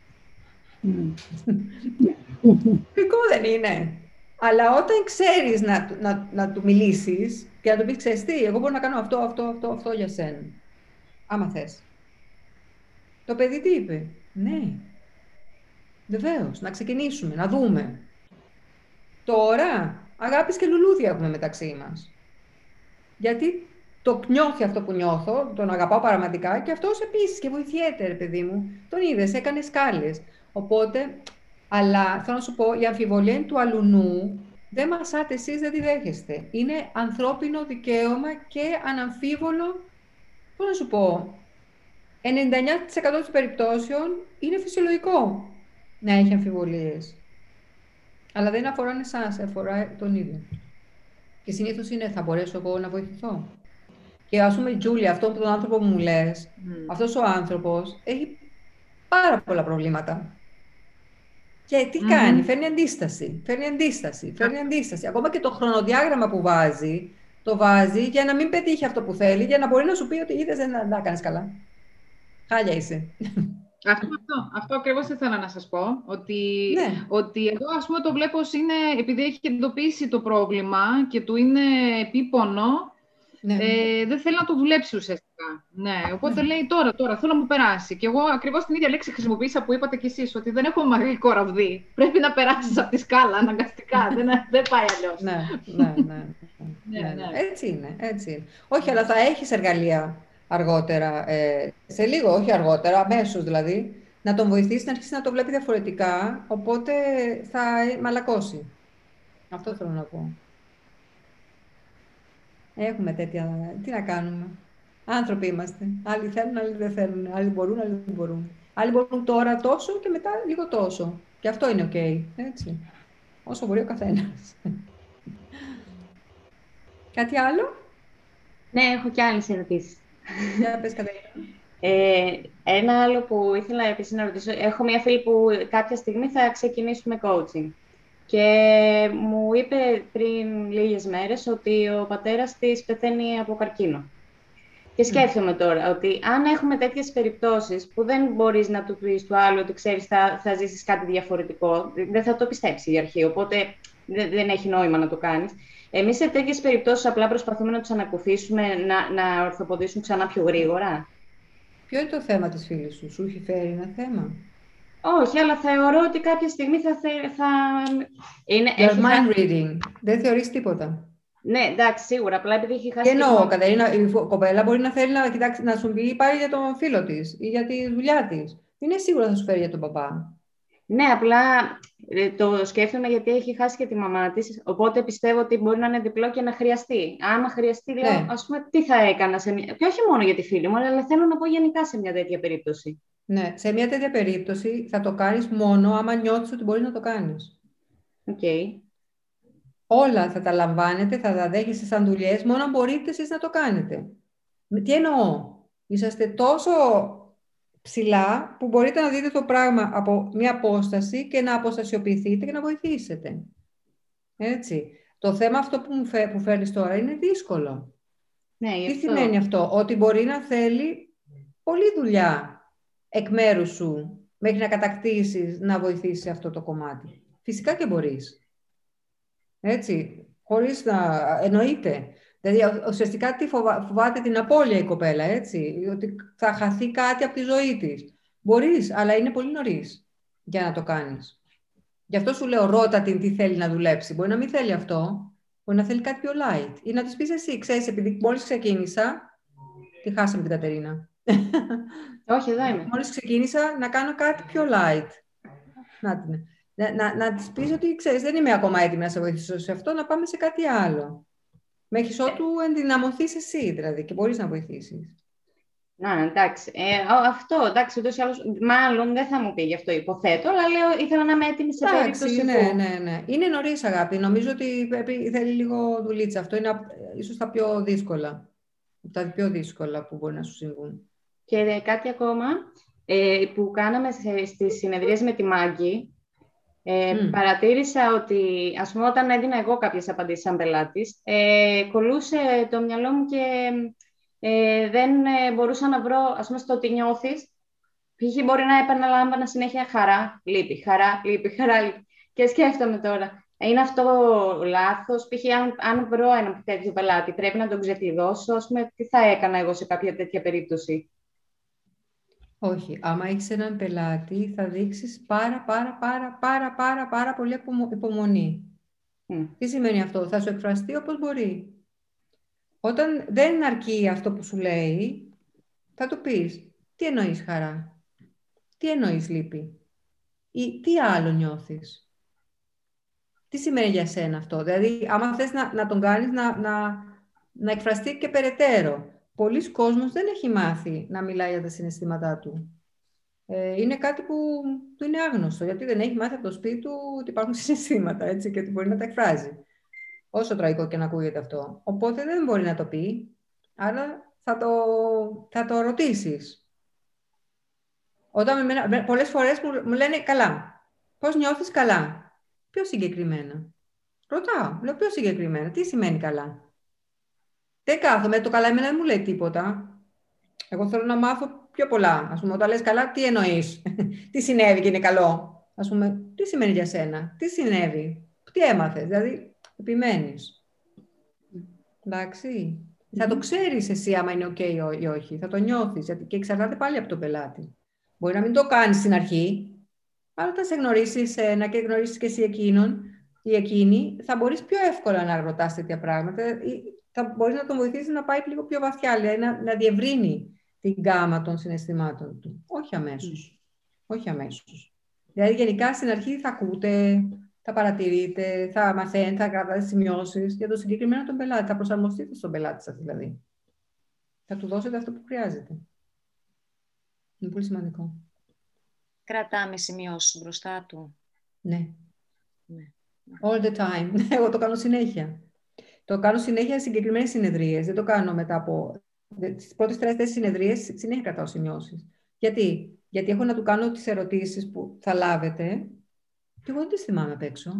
Φυσικό δεν είναι. Αλλά όταν ξέρεις να, να, να του μιλήσεις και να του πεις, ξέρεις τι, εγώ μπορώ να κάνω αυτό, αυτό, αυτό, αυτό για σένα. Άμα θες. Το παιδί τι είπε? Ναι. Βεβαίως, να ξεκινήσουμε, να δούμε. Τώρα, αγάπης και λουλούδια έχουμε μεταξύ μας. Γιατί το νιώθει αυτό που νιώθω, τον αγαπάω πραγματικά και αυτός επίσης και βοηθιέται, ρε παιδί μου. Τον είδες, έκανε σκάλες. Οπότε, αλλά θέλω να σου πω, η αμφιβολία είναι του αλουνού, δεν μασάτε εσείς, δεν τη δέχεστε. Είναι ανθρώπινο δικαίωμα και αναμφίβολο, πώς να σου πω, ενενήντα εννέα τοις εκατό των περιπτώσεων είναι φυσιολογικό να έχει αμφιβολίες. Αλλά δεν αφορά εσάς, αφορά τον ίδιο. Και συνήθως είναι, θα μπορέσω εγώ να βοηθηθώ. Και ας πούμε, Τζούλια, αυτόν τον άνθρωπο που μου λες, mm. αυτός ο άνθρωπος έχει πάρα πολλά προβλήματα. Και τι mm-hmm. κάνει, φέρνει αντίσταση, φέρνει αντίσταση, φέρνει αντίσταση. Ακόμα και το χρονοδιάγραμμα που βάζει, το βάζει για να μην πετύχει αυτό που θέλει, για να μπορεί να σου πει ότι είδες, δεν τα κάνεις καλά. Χάλια είσαι. Αυτό, αυτό, αυτό ακριβώς ήθελα να σας πω, ότι, ναι. ότι εδώ ας πούμε το βλέπω ως είναι, επειδή έχει εντοπίσει το πρόβλημα και του είναι επίπονο, ναι. ε, δεν θέλει να το δουλέψει ουσιαστικά. Ναι, οπότε ναι. λέει τώρα, τώρα, θέλω να μου περάσει. Και εγώ ακριβώς την ίδια λέξη χρησιμοποίησα που είπατε κι εσείς, ότι δεν έχω μαγικό ραβδί. Πρέπει να περάσεις από τη σκάλα αναγκαστικά, δεν, δεν πάει αλλιώς. Ναι, ναι, ναι, ναι, ναι, ναι. Έτσι είναι, έτσι είναι. Όχι, αλλά θα έχεις εργαλεία αργότερα, ε, σε λίγο, όχι αργότερα, αμέσως δηλαδή, να τον βοηθήσει να αρχίσει να το βλέπει διαφορετικά, οπότε θα μαλακώσει. Αυτό θέλω να πω. Έχουμε τέτοια, τι να κάνουμε. Άνθρωποι είμαστε. Άλλοι θέλουν, άλλοι δεν θέλουν. Άλλοι μπορούν, άλλοι δεν μπορούν. Άλλοι μπορούν τώρα τόσο και μετά λίγο τόσο. Και αυτό είναι ok, έτσι. Όσο μπορεί ο καθένας. Κάτι άλλο? Ναι, έχω και άλλες ερωτήσεις. Για πες, Κατερίνα. Ε, ένα άλλο που ήθελα επίσης να ρωτήσω. Έχω μια φίλη που κάποια στιγμή θα ξεκινήσουμε coaching. Και μου είπε πριν λίγες μέρες ότι ο πατέρας της πεθαίνει από καρκίνο. Και σκέφτομαι τώρα ότι αν έχουμε τέτοιες περιπτώσεις που δεν μπορείς να του πεις του άλλου ότι ξέρεις θα, θα ζήσεις κάτι διαφορετικό, δεν θα το πιστέψει η αρχή, οπότε δεν, δεν έχει νόημα να το κάνεις. Εμείς σε τέτοιες περιπτώσεις απλά προσπαθούμε να τους ανακουφίσουμε, να, να ορθοποδήσουν ξανά πιο γρήγορα. Ποιο είναι το θέμα της φίλης σου, σου έχει φέρει ένα θέμα? Όχι, αλλά θεωρώ ότι κάποια στιγμή θα... θα... Είναι, Your έχει mind reading. Δεν θεωρείς τίποτα. Ναι, εντάξει, σίγουρα. Απλά επειδή έχει χάσει... Και εννοώ, Κατερίνα, η κοπέλα μπορεί να θέλει να, κοιτάξει, να σου πει πάλι για τον φίλο της ή για τη δουλειά της. Δεν είναι σίγουρα θα σου φέρει για τον παπά. Ναι, απλά το σκέφτομαι γιατί έχει χάσει και τη μαμά της, οπότε πιστεύω ότι μπορεί να είναι διπλό και να χρειαστεί. Άμα χρειαστεί, λέω, ναι. ας πούμε, τι θα έκανα σε μια... Και όχι μόνο για τη φίλη μου, αλλά θέλω να πω γενικά σε μια τέτοια περίπτωση. Ναι, σε μια τέτοια περίπτωση θα το κάνεις μόνο άμα νιώθεις ότι μπορείς να το κάνεις. Οκ. Okay. Όλα θα τα λαμβάνετε, θα τα δέχεστε σαν δουλειές, μόνο αν μπορείτε εσείς να το κάνετε. Τι εννοώ? Είσαστε τόσο ψηλά που μπορείτε να δείτε το πράγμα από μια απόσταση και να αποστασιοποιηθείτε και να βοηθήσετε. Έτσι. Το θέμα αυτό που, μου φε, που φέρνεις τώρα είναι δύσκολο. Ναι, τι αυτό. σημαίνει αυτό? Ότι μπορεί να θέλει πολλή δουλειά εκ μέρους σου μέχρι να κατακτήσεις να βοηθήσεις αυτό το κομμάτι. Φυσικά και μπορείς. Έτσι, χωρίς να εννοείται. Δηλαδή, ουσιαστικά τι φοβά, φοβάται την απώλεια η κοπέλα, έτσι, ότι θα χαθεί κάτι από τη ζωή της. Μπορείς, αλλά είναι πολύ νωρίς για να το κάνεις. Γι' αυτό σου λέω, ρώτα την τι θέλει να δουλέψει. Μπορεί να μην θέλει αυτό, μπορεί να θέλει κάτι πιο light. Ή να της πεις εσύ, ξέρεις, επειδή μόλις ξεκίνησα, τη χάσαμε την Κατερίνα. Όχι, εδώ είμαι. Μόλις ξεκίνησα να κάνω κάτι πιο light. Να την... Να, να, να της πεις ότι, ξέρεις, δεν είμαι ακόμα έτοιμη να σε βοηθήσω σε αυτό, να πάμε σε κάτι άλλο. Μέχρι ότου ενδυναμωθείς εσύ, δηλαδή, και μπορείς να βοηθήσεις. Να, εντάξει. Ε, αυτό, εντάξει, ούτως ή άλλως, μάλλον δεν θα μου πει γι' αυτό, υποθέτω, αλλά λέω, ήθελα να είμαι έτοιμη σε εντάξει, περίπτωση ναι, που... ναι, ναι. Είναι νωρίς, αγάπη. Νομίζω ότι πρέπει, θέλει λίγο δουλίτσα. Αυτό είναι ίσως τα πιο δύσκολα. Τα πιο δύσκολα που μπορεί να σου συμβούν. Και κάτι ακόμα ε, που κάναμε στις συνεδρίες με τη Μάγκη, Ε, mm. παρατήρησα ότι, ας πούμε, όταν έδινα εγώ κάποιες απαντήσεις σαν πελάτης, ε, κολούσε το μυαλό μου και ε, δεν ε, μπορούσα να βρω, ας πούμε, στο τι νιώθεις. Π.χ. μπορεί να επαναλάμβανα συνέχεια χαρά, λύπη, χαρά, λύπη, χαρά, λύπη. Και σκέφτομαι τώρα, είναι αυτό λάθος? Π.χ. αν, αν βρω ένα τέτοιο πελάτη, πρέπει να τον ξεκλειδώσω, ας πούμε, τι θα έκανα εγώ σε κάποια τέτοια περίπτωση? Όχι. Άμα έχεις έναν πελάτη, θα δείξεις πάρα, πάρα, πάρα, πάρα, πάρα, πάρα πολύ υπομονή. Mm. Τι σημαίνει αυτό? Θα σου εκφραστεί όπως μπορεί. Όταν δεν αρκεί αυτό που σου λέει, θα του πεις, τι εννοείς χαρά, τι εννοείς λύπη ή τι άλλο νιώθεις. Τι σημαίνει για σένα αυτό? Δηλαδή, άμα θες να, να τον κάνεις να, να, να εκφραστεί και περαιτέρω. Πολλοί κόσμος δεν έχει μάθει να μιλάει για τα συναισθήματά του. Ε, είναι κάτι που του είναι άγνωστο, γιατί δεν έχει μάθει από το σπίτι του ότι υπάρχουν συναισθήματα, έτσι, και ότι μπορεί να τα εκφράζει. Όσο τραγικό και να ακούγεται αυτό. Οπότε δεν μπορεί να το πει, άρα θα το, θα το ρωτήσεις. Όταν με, πολλές φορές μου, μου λένε, καλά, πώς νιώθεις καλά? Πιο συγκεκριμένα. Ρωτάω, λέω πιο συγκεκριμένα, τι σημαίνει καλά? Δεν κάθομαι, το καλά εμένα δεν μου λέει τίποτα. Εγώ θέλω να μάθω πιο πολλά. Ας πούμε, όταν λες καλά, τι εννοείς? Τι συνέβη και είναι καλό? Ας πούμε, τι σημαίνει για σένα? Τι συνέβη? Τι έμαθες? Δηλαδή, επιμένεις. Εντάξει. Mm-hmm. Θα το ξέρεις εσύ άμα είναι ok ή όχι. Θα το νιώθεις. Γιατί και εξαρτάται πάλι από τον πελάτη. Μπορεί να μην το κάνεις στην αρχή, αλλά όταν σε γνωρίσεις ένα και γνωρίσεις και εσύ εκείνον ή εκείνη, θα μπορείς πιο εύκολα να ρωτάς τέτοια πράγματα ή θα μπορείς να τον βοηθήσεις να πάει λίγο πιο βαθιά, δηλαδή να, να διευρύνει την γκάμα των συναισθημάτων του. Όχι αμέσως. Mm. Όχι αμέσως. Δηλαδή, γενικά στην αρχή θα ακούτε, θα παρατηρείτε, θα μαθαίνετε, θα κρατάτε σημειώσεις για το συγκεκριμένο τον πελάτη. Θα προσαρμοστείτε στον πελάτη σας, δηλαδή. Θα του δώσετε αυτό που χρειάζεται. Είναι πολύ σημαντικό. Κρατάμε σημειώσεις μπροστά του. Ναι. ναι. All the time. Εγώ το κάνω συνέχεια. Το κάνω συνέχεια σε συγκεκριμένες συνεδρίες. Δεν το κάνω μετά από... Τις πρώτες τρεις συνεδρίες συνέχεια κρατάω σημειώσεις. Γιατί? Γιατί έχω να του κάνω τις ερωτήσεις που θα λάβετε και εγώ δεν τις θυμάμαι απ' έξω.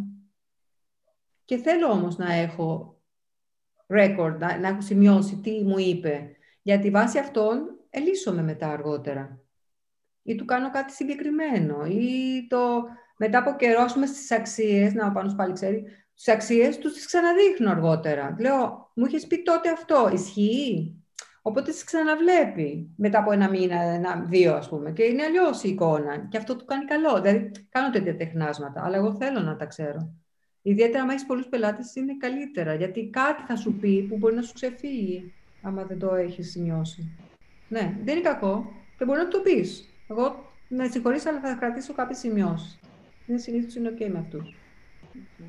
Και θέλω όμως να έχω record, να, να έχω σημειώσει τι μου είπε. Γιατί βάσει αυτών ελύσσομαι μετά αργότερα. Ή του κάνω κάτι συγκεκριμένο. Ή το... μετά από καιρό, ας πούμε, στις αξίες, να ο Πάνος πάλι ξέρει, στις αξίες τους τις ξαναδείχνω αργότερα. Λέω, μου είχες πει τότε αυτό, ισχύει? Οπότε τις ξαναβλέπει μετά από ένα μήνα, ένα, δύο ας πούμε. Και είναι αλλιώς η εικόνα. Και αυτό του κάνει καλό. Δηλαδή, κάνω τέτοια τεχνάσματα, αλλά εγώ θέλω να τα ξέρω. Ιδιαίτερα, αν έχεις πολλούς πελάτες, είναι καλύτερα. Γιατί κάτι θα σου πει που μπορεί να σου ξεφύγει, άμα δεν το έχεις σημειώσει. Ναι, δεν είναι κακό. Δεν μπορεί να το πεις. Εγώ, με συγχωρείς, αλλά θα κρατήσω κάποιες σημειώσεις. Είναι συνήθως είναι ok με αυτούς. Okay.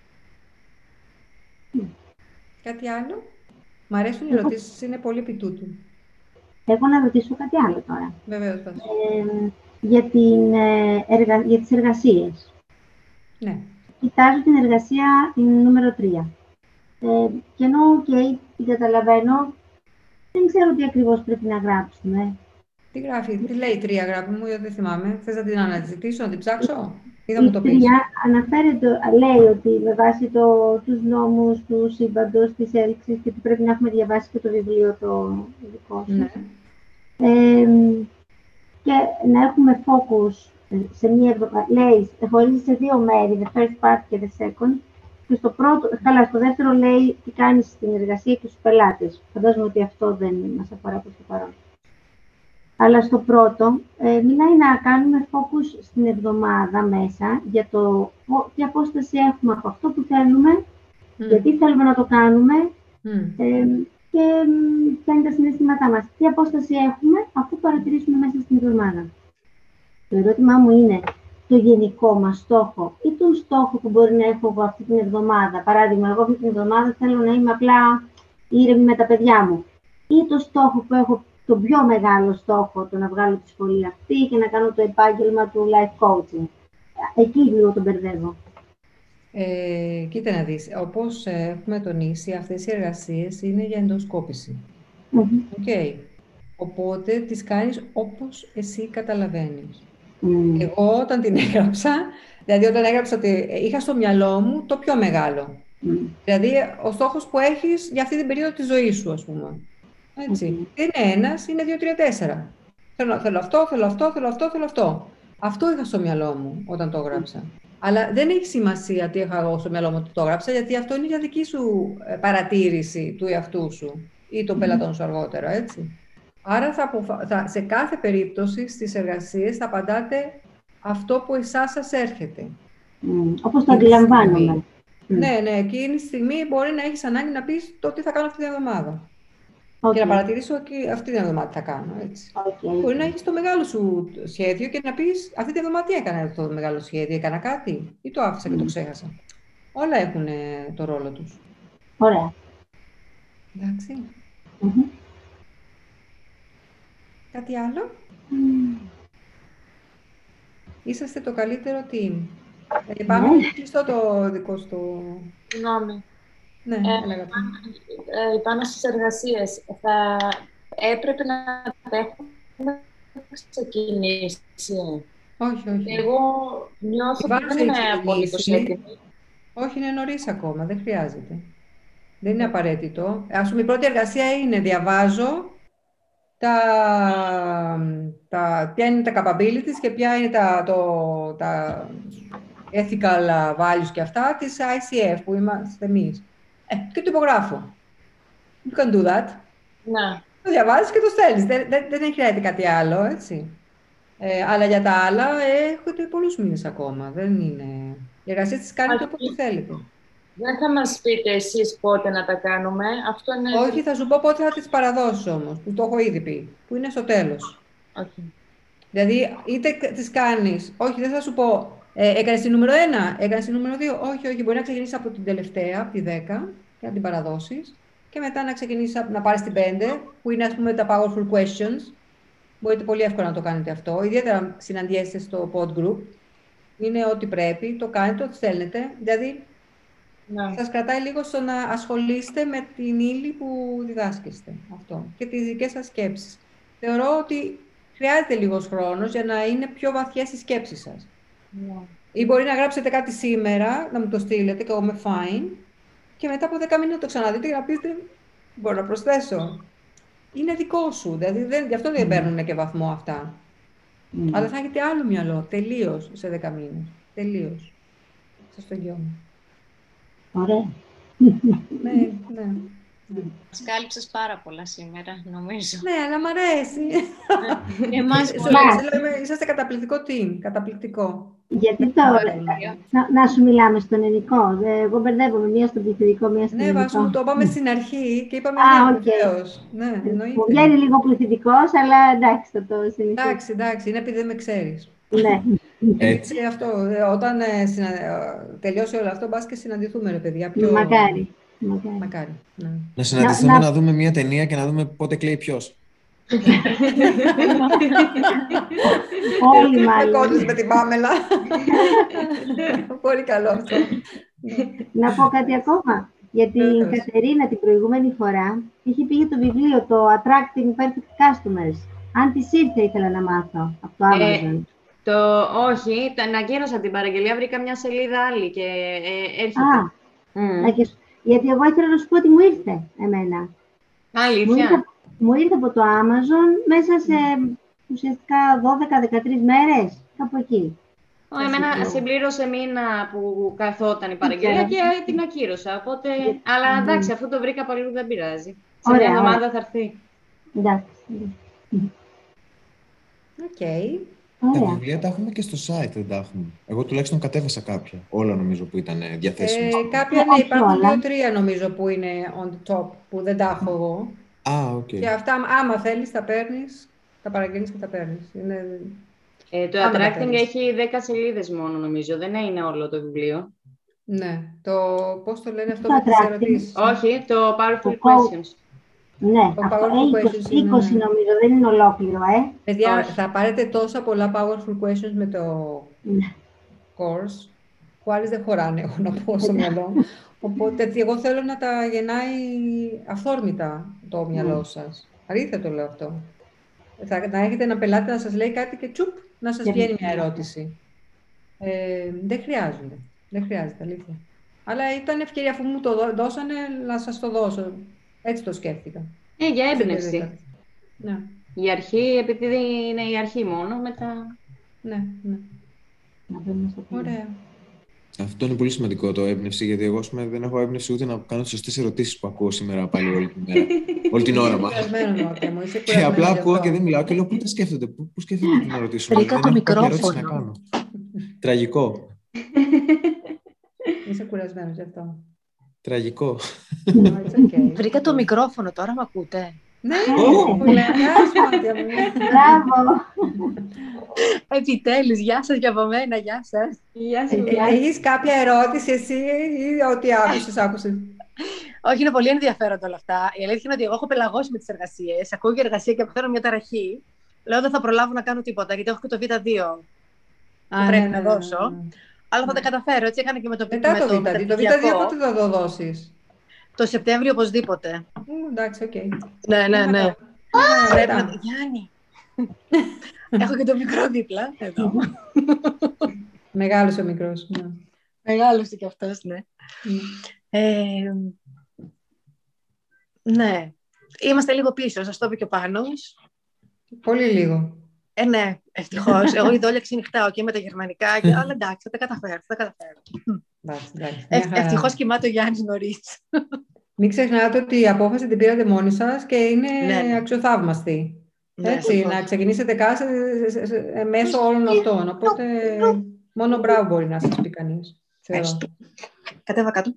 Mm. Κάτι άλλο? Μ' αρέσουν οι ερωτήσεις, είναι πολύ επί τούτου. Έχω να ρωτήσω κάτι άλλο τώρα. Βεβαίως, ε, για, την, εργα... για τις εργασίες. Ναι. Κοιτάζω την εργασία νούμερο τρία. Ε, και ενώ, ok, την καταλαβαίνω, δεν ξέρω τι ακριβώς πρέπει να γράψουμε. Τι γράφει, τι λέει η τρία, γράφει μου, δεν θυμάμαι. Θες να την αναζητήσω, να την ψάξω ή θα η μου το πεις? Η τρία αναφέρεται, λέει ότι με βάση το, τους νόμους του σύμπαντος, της έλξης και ότι πρέπει να έχουμε διαβάσει και το βιβλίο το δικό σου. Ναι. Ε, και να έχουμε focus σε μία εβδομάδα. Λέει, χωρίζει σε δύο μέρη, the first part και the second. Και στο πρώτο, καλά, στο δεύτερο λέει τι κάνεις στην εργασία και στους πελάτες. Φαντάζομαι ότι αυτό δεν μας αφορά προς το παρόν. Αλλά στο πρώτο, ε, μιλάει να κάνουμε focus στην εβδομάδα μέσα για το τι απόσταση έχουμε από αυτό που θέλουμε, mm. γιατί θέλουμε να το κάνουμε mm. ε, και ποια είναι τα συναισθήματά μας. Τι απόσταση έχουμε αφού παρατηρήσουμε μέσα στην εβδομάδα. Το ερώτημά μου είναι το γενικό μας στόχο ή τον στόχο που μπορεί να έχω εγώ αυτή την εβδομάδα. Παράδειγμα, εγώ αυτή την εβδομάδα θέλω να είμαι απλά ήρεμη με τα παιδιά μου. Ή το στόχο που έχω, τον πιο μεγάλο στόχο, το να βγάλω τη σχολή αυτή και να κάνω το επάγγελμα του life coaching. Εκεί λίγο τον μπερδεύω. Ε, κοίτα να δεις, όπως έχουμε τονίσει, αυτές οι εργασίες είναι για ενδοσκόπηση. Mm-hmm. Okay. Οπότε τις κάνεις όπως εσύ καταλαβαίνεις. Mm. Εγώ όταν την έγραψα, δηλαδή όταν έγραψα ότι είχα στο μυαλό μου το πιο μεγάλο. Mm. Δηλαδή ο στόχος που έχεις για αυτή την περίοδο της ζωής σου, ας πούμε. Έτσι. Mm. Είναι ένας, είναι δύο, τρία, τέσσερα. Θέλω, θέλω αυτό, θέλω αυτό, θέλω αυτό, θέλω αυτό. Αυτό είχα στο μυαλό μου όταν το έγραψα. Mm. Αλλά δεν έχει σημασία τι είχα εγώ στο μυαλό μου ότι το έγραψα, γιατί αυτό είναι για δική σου παρατήρηση του εαυτού σου ή των mm. πελατών σου αργότερα, έτσι. Άρα θα αποφα... θα, σε κάθε περίπτωση στις εργασίες θα απαντάτε αυτό που εσάς σας έρχεται. Mm, όπως το αντιλαμβάνομαι. Ναι, ναι, εκείνη τη στιγμή μπορεί να έχεις ανάγκη να πεις το τι θα κάνω αυτή την εβδομάδα. Okay. Και να παρατηρήσω και αυτή την εβδομάδα τι θα κάνω, έτσι. Okay. Μπορεί να έχεις το μεγάλο σου σχέδιο και να πεις αυτή την εβδομάδα τι έκανα το μεγάλο σχέδιο, έκανα κάτι ή το άφησα mm. και το ξέχασα. Όλα έχουν το ρόλο τους. Ωραία. Εντάξει. Mm-hmm. Κάτι άλλο? Mm. Είσαστε το καλύτερο team. Ε, πάμε να κλειστώ το δικό στο... Συγγνώμη. Ναι, ε, έλεγα. Ε, πάνω στις εργασίες, θα έπρεπε να τα έχουμε ξεκινήσει. Όχι, όχι. Εγώ νιώθω ότι δεν είμαι απολύτως έτοιμη. Όχι, είναι νωρίς ακόμα, δεν χρειάζεται. Δεν είναι απαραίτητο. Ας πούμε, η πρώτη εργασία είναι διαβάζω τα, τα, ποια είναι τα capabilities και ποια είναι τα, το, τα ethical values και αυτά της άι σι εφ που είμαστε εμείς. Ε, και το υπογράφω. You can do that. Να. Το διαβάζεις και το στέλνεις. Δεν, δεν, δεν έχει χρειάζεται κάτι άλλο, έτσι. Ε, αλλά για τα άλλα έχετε πολλούς μήνες ακόμα. Δεν είναι... Η εργασία της κάνετε όποτε θέλετε. Δεν θα μας πείτε εσείς πότε να τα κάνουμε. Αυτό είναι... Όχι, θα σου πω πότε θα τις παραδώσεις όμως, που το έχω ήδη πει, που είναι στο τέλος. Okay. Δηλαδή, είτε τις κάνεις, όχι, δεν θα σου πω, ε, έκανες τη νούμερο ένα, έκανες τη νούμερο δύο, όχι, όχι, μπορεί να ξεκινήσεις από την τελευταία, από τη δέκα, και να την παραδώσεις, και μετά να ξεκινήσεις να πάρεις την πέντε, που είναι, ας πούμε, τα powerful questions. Μπορείτε πολύ εύκολα να το κάνετε αυτό, ιδιαίτερα συναντιέστε στο pod group. Είναι ό,τι πρέπει, το κάνετε, το στέλνετε, δηλαδή, ναι. Σας κρατάει λίγο στο να ασχολείστε με την ύλη που διδάσκεστε, αυτό, και τις δικές σας σκέψεις. Θεωρώ ότι χρειάζεται λίγος χρόνος για να είναι πιο βαθιές οι σκέψεις σας. Ναι. Ή μπορεί να γράψετε κάτι σήμερα, να μου το στείλετε και εγώ είμαι fine, και μετά από δέκα μήνες να το ξαναδείτε και να πείτε, μπορώ να προσθέσω. Είναι δικό σου, δηλαδή δεν, γι' αυτό δεν mm. παίρνουν και βαθμό αυτά. Mm. Αλλά θα έχετε άλλο μυαλό, τελείως, σε δέκα μήνες. Τελείως. Σας το εγγυώμαι. Ωραία. Ναι, ναι. Μας κάλυψες πάρα πολλά σήμερα, νομίζω. Ναι, αλλά μ' αρέσει. Εμάς είσαστε καταπληκτικό team, καταπληκτικό. Γιατί τώρα, να, να σου μιλάμε στον ελληνικό. Εγώ μπερδεύομαι μία στον πληθυντικό, μία στον ναι, ελληνικό. Ναι, Βάσου, το είπαμε στην αρχή και είπαμε ναι, βεβαίως. Ναι, εννοείται. Μου βγαίνει λίγο πληθυντικός, αλλά εντάξει, θα το συνηθίσω. Εντάξει, εντάξει, είναι επειδή δεν με ξέρεις. Ναι. Έτσι. Αυτό, όταν ε, συνα... τελειώσει όλο αυτό, μπας και συναντηθούμε, ρε παιδιά. Πιο... Μακάρι. Μακάρι. Μακάρι. Ναι. Να συναντηθούμε να... να δούμε μια ταινία και να δούμε πότε κλαίει ποιος. Όλοι μάλλον. Με την Πάμελα. Πολύ καλό αυτό. Να πω κάτι ακόμα. Για την Κατερίνα την προηγούμενη φορά είχε πει για το βιβλίο το Attracting Perfect Customers. Αν της ήρθε, ήθελα να μάθω από το Amazon. Ε, το, όχι, το ανακοίνωσα την παραγγελία, βρήκα μια σελίδα άλλη και ε, έρχεται. Α, mm. και, γιατί εγώ ήθελα να σου πω ότι μου ήρθε εμένα. Αλήθεια. Μου ήρθε, μου ήρθε από το Amazon μέσα σε ουσιαστικά δώδεκα με δεκατρείς μέρες, κάπου εκεί. Oh, εμένα συμπλήρωσε μήνα που καθόταν η παραγγελία και την ακύρωσα. Οπότε... Yeah. Αλλά εντάξει, αφού το βρήκα παλιού δεν πειράζει. Σε μια εβδομάδα θα έρθει. Εντάξει. Οκ. Τα βιβλία τα έχουμε και στο site, δεν τα έχουμε. Εγώ τουλάχιστον κατέβασα κάποια. Όλα νομίζω που ήταν διαθέσιμα. Ε, κάποια ναι, υπάρχουν δύο-τρία νομίζω που είναι on the top, που δεν τα έχω εγώ. Α, οκ. Και αυτά, άμα θέλεις, τα παίρνεις, τα παραγγέλνεις και τα παίρνεις. Είναι... Ε, το Attracting έχει δέκα σελίδες μόνο, νομίζω. Δεν είναι όλο το βιβλίο. Ναι. Το, πώς το λένε αυτό με τις ερωτήσεις. Όχι, το Powerful Questions. Ναι, το αυτό είκοσι, είκοσι είναι... νομίζω, δεν είναι ολόκληρο, ε. Παιδιά, θα πάρετε τόσα πολλά Powerful Questions με το ναι. course, που άλλες δεν χωράνε, έχω να πω στο μυαλό. Οπότε, εγώ θέλω να τα γεννάει αυθόρμητα το μυαλό σας. Αλήθεια το λέω αυτό. Θα, να έχετε ένα πελάτη να σας λέει κάτι και τσουπ, να σας βγαίνει μια ερώτηση. Ε, δεν χρειάζονται. Δεν χρειάζεται, αλήθεια. Αλλά ήταν ευκαιρία, αφού μου το δώσανε, να σας το δώσω. Έτσι το σκέφτηκα. Ε, για έμπνευση. Ναι. Η αρχή, επειδή είναι η αρχή μόνο, μετά... Ναι, ναι. Ωραία. Αυτό είναι πολύ σημαντικό, το έμπνευση, γιατί εγώ πούμε, δεν έχω έμπνευση ούτε να κάνω τις σωστές ερωτήσεις που ακούω σήμερα πάλι όλη την μέρα. Όλη την ώρα μας. Και απλά ακούω και δεν μιλάω και λέω πού τα σκέφτονται, πού, πού σκέφτονται να ρωτήσω. Βρήκα το μικρόφωνο. Τραγικό. Είσαι κουρασμένος γι' αυτό. Τραγικό. Okay. Βρήκα το μικρόφωνο τώρα, μ' ακούτε? Ναι, που λένε. Μπράβο. Επιτέλους, γεια σας και από μένα, γεια σας. Έχεις κάποια ερώτηση εσύ ή ό,τι άκουσες, άκουσες? Όχι, είναι πολύ ενδιαφέροντα όλα αυτά. Η αλήθεια είναι ότι εγώ έχω πελαγώσει με τις εργασίες. Ακούω και εργασία και παθαίνω μια ταραχή. Λέω δεν θα προλάβω να κάνω τίποτα, γιατί έχω και το β' δύο που Α, πρέπει ναι, να ναι, δώσω. ναι, ναι. Αλλά θα τα καταφέρω. Έτσι έκανα και με το β' δύο. Μετά το β' δύο. Το β' δύο πότε θα το δώσεις? Το Σεπτέμβριο οπωσδήποτε. Mm, εντάξει, οκ. Okay. Ναι, ναι, ναι. Α, πρέπει να... Γιάννη. Έχω και το μικρό δίπλα. Εδώ. Μεγάλος ο μικρός. Ναι. Μεγάλος και αυτός, ναι. Mm. Ε, ναι. Είμαστε λίγο πίσω, σας το είπε και ο Πάνος. Πολύ λίγο. Ε, ναι, ευτυχώς. Εγώ η δόλια ξενυχτάω και με τα γερμανικά, και... αλλά εντάξει, θα τα καταφέρω, θα τα καταφέρω. Εντάξει, εντάξει. Ε, ευτυχώς κοιμάται ο Γιάννης νωρίς. Μην ξεχνάτε ότι η απόφαση την πήρατε μόνοι σας και είναι ναι. αξιοθαύμαστη. Ναι, έτσι, ναι, να ξεκινήσετε κάθε μέσω όλων αυτών. Οπότε μόνο μπράβο μπορεί να σας πει κανείς. Κατέβα κάτω.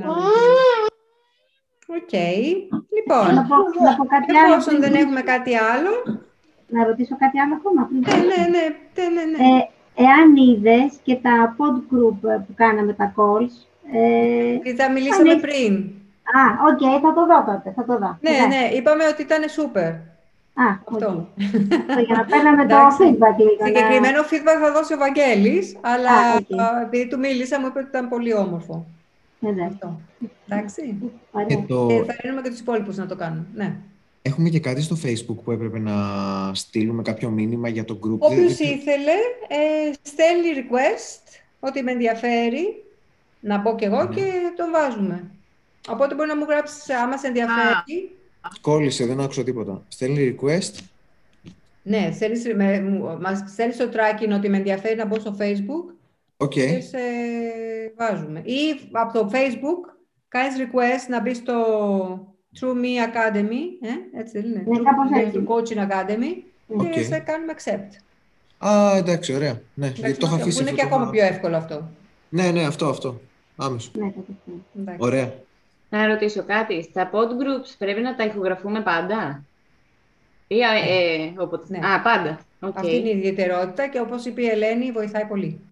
Οκ. Λοιπόν, να πω, να πω κάτι εφόσον άλλο, δεν έχουμε κάτι άλλο... Να ρωτήσω κάτι άλλο ακόμα πριν. Ναι, ναι, ναι. ναι, ναι. Ε, εάν είδες και τα pod group που κάναμε τα calls... Ε, θα μιλήσαμε αν... πριν. Α, οκ, okay, θα το δω τότε, θα το δω. Ναι, okay. ναι, είπαμε ότι ήταν super. Α, αυτό. Okay. Για να παίρναμε το feedback λίγο. Συγκεκριμένο feedback θα δώσει ο Βαγγέλης, αλλά okay. επειδή του μίλησα μου είπε ότι ήταν πολύ όμορφο. Αυτό. Εντάξει. Και, το... και θα ρίνουμε και τους υπόλοιπους να το κάνουν. Ναι. Έχουμε και κάτι στο Facebook που έπρεπε να στείλουμε κάποιο μήνυμα για το group. Όποιος δεν... ήθελε, ε, στέλνει request, ότι με ενδιαφέρει, να πω κι εγώ, ναι. Και τον βάζουμε. Οπότε μπορεί να μου γράψεις άμα σε ενδιαφέρει. Κόλλησε, δεν άκουσα τίποτα. Στέλνει request. Ναι, στέλνεις, με, μας στέλνεις το tracking ότι με ενδιαφέρει να μπω στο Facebook. Okay. Και σε βάζουμε. Ή από το Facebook κάνεις request να μπει στο True Me Academy, ε, έτσι δεν είναι, ναι, True Me Coaching Academy, okay. Και σε κάνουμε accept. Α, εντάξει, ωραία. Ναι, εντάξει, το έχω αφήσει. Είναι και ακόμα το... πιο εύκολο αυτό. Ναι, ναι, αυτό, αυτό. Άμεσο. Ναι, ωραία. Να ρωτήσω κάτι. Στα pod groups πρέπει να τα ηχογραφούμε πάντα? Ή, ε, όποτε... ναι. Α, πάντα. Okay. Αυτή είναι η ιδιαιτερότητα και όπως είπε η Ελένη, βοηθάει πολύ.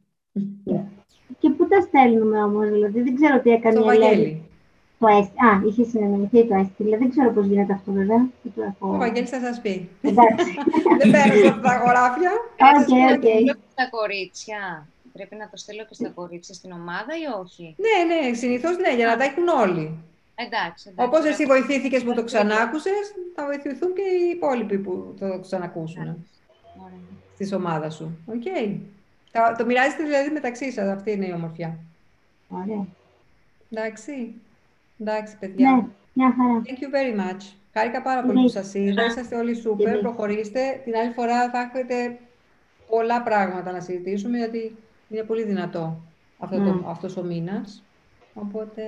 Και πού τα στέλνουμε όμως, δηλαδή, δεν ξέρω τι έκανε η Ελένη. Το έστι. Α, είχε συνεννοηθεί το έστι, δηλαδή δεν ξέρω πώς γίνεται αυτό βέβαια. Ο Βαγγέλης θα σας πει. Εντάξει. Δεν παίρνω από τα χωράφια. Οκ, οκ. Στα κορίτσια. Πρέπει να το στείλω και στα κορίτσια στην ομάδα ή όχι? Ναι, ναι, συνήθως ναι, για να τα έχουν όλοι. Εντάξει, εντάξει. Όπως εσύ βοηθήθηκες που το ξανάκουσες, θα βοηθηθούν και οι υπόλοιποι που το ξανακούσουν στη ομάδα σου. Οκ. Okay. Το μοιράζεστε δηλαδή μεταξύ σας, αυτή είναι η ομορφιά. Ωραία. Εντάξει. Εντάξει, παιδιά. Ναι, μια χαρά. Thank you very much. Χάρηκα πάρα πολύ που σας είδα. Είσαστε όλοι super. Προχωρήστε. Την άλλη φορά θα έχετε πολλά πράγματα να συζητήσουμε, γιατί είναι πολύ δυνατό αυτό mm. το, αυτός ο μήνας. Οπότε,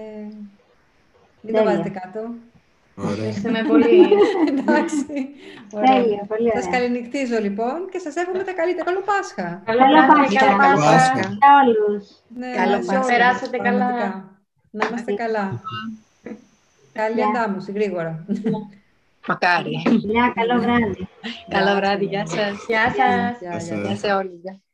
μην το βάζετε κάτω. Ευχαριστούμε πολύ. Εντάξει. Τέλεια, πολύ ωραία. Σας καληνυχτίζω λοιπόν και σας εύχομαι τα καλύτερα. Καλό Πάσχα. Καλό Πάσχα. Για όλους. Καλό Πάσχα. Περάσετε καλά. Να είμαστε καλά. Καλή αντάμωση, γρήγορα. Μακάρι. Γεια, καλό βράδυ. Καλό βράδυ, γεια σας. Γεια σας. Γεια σε όλοι.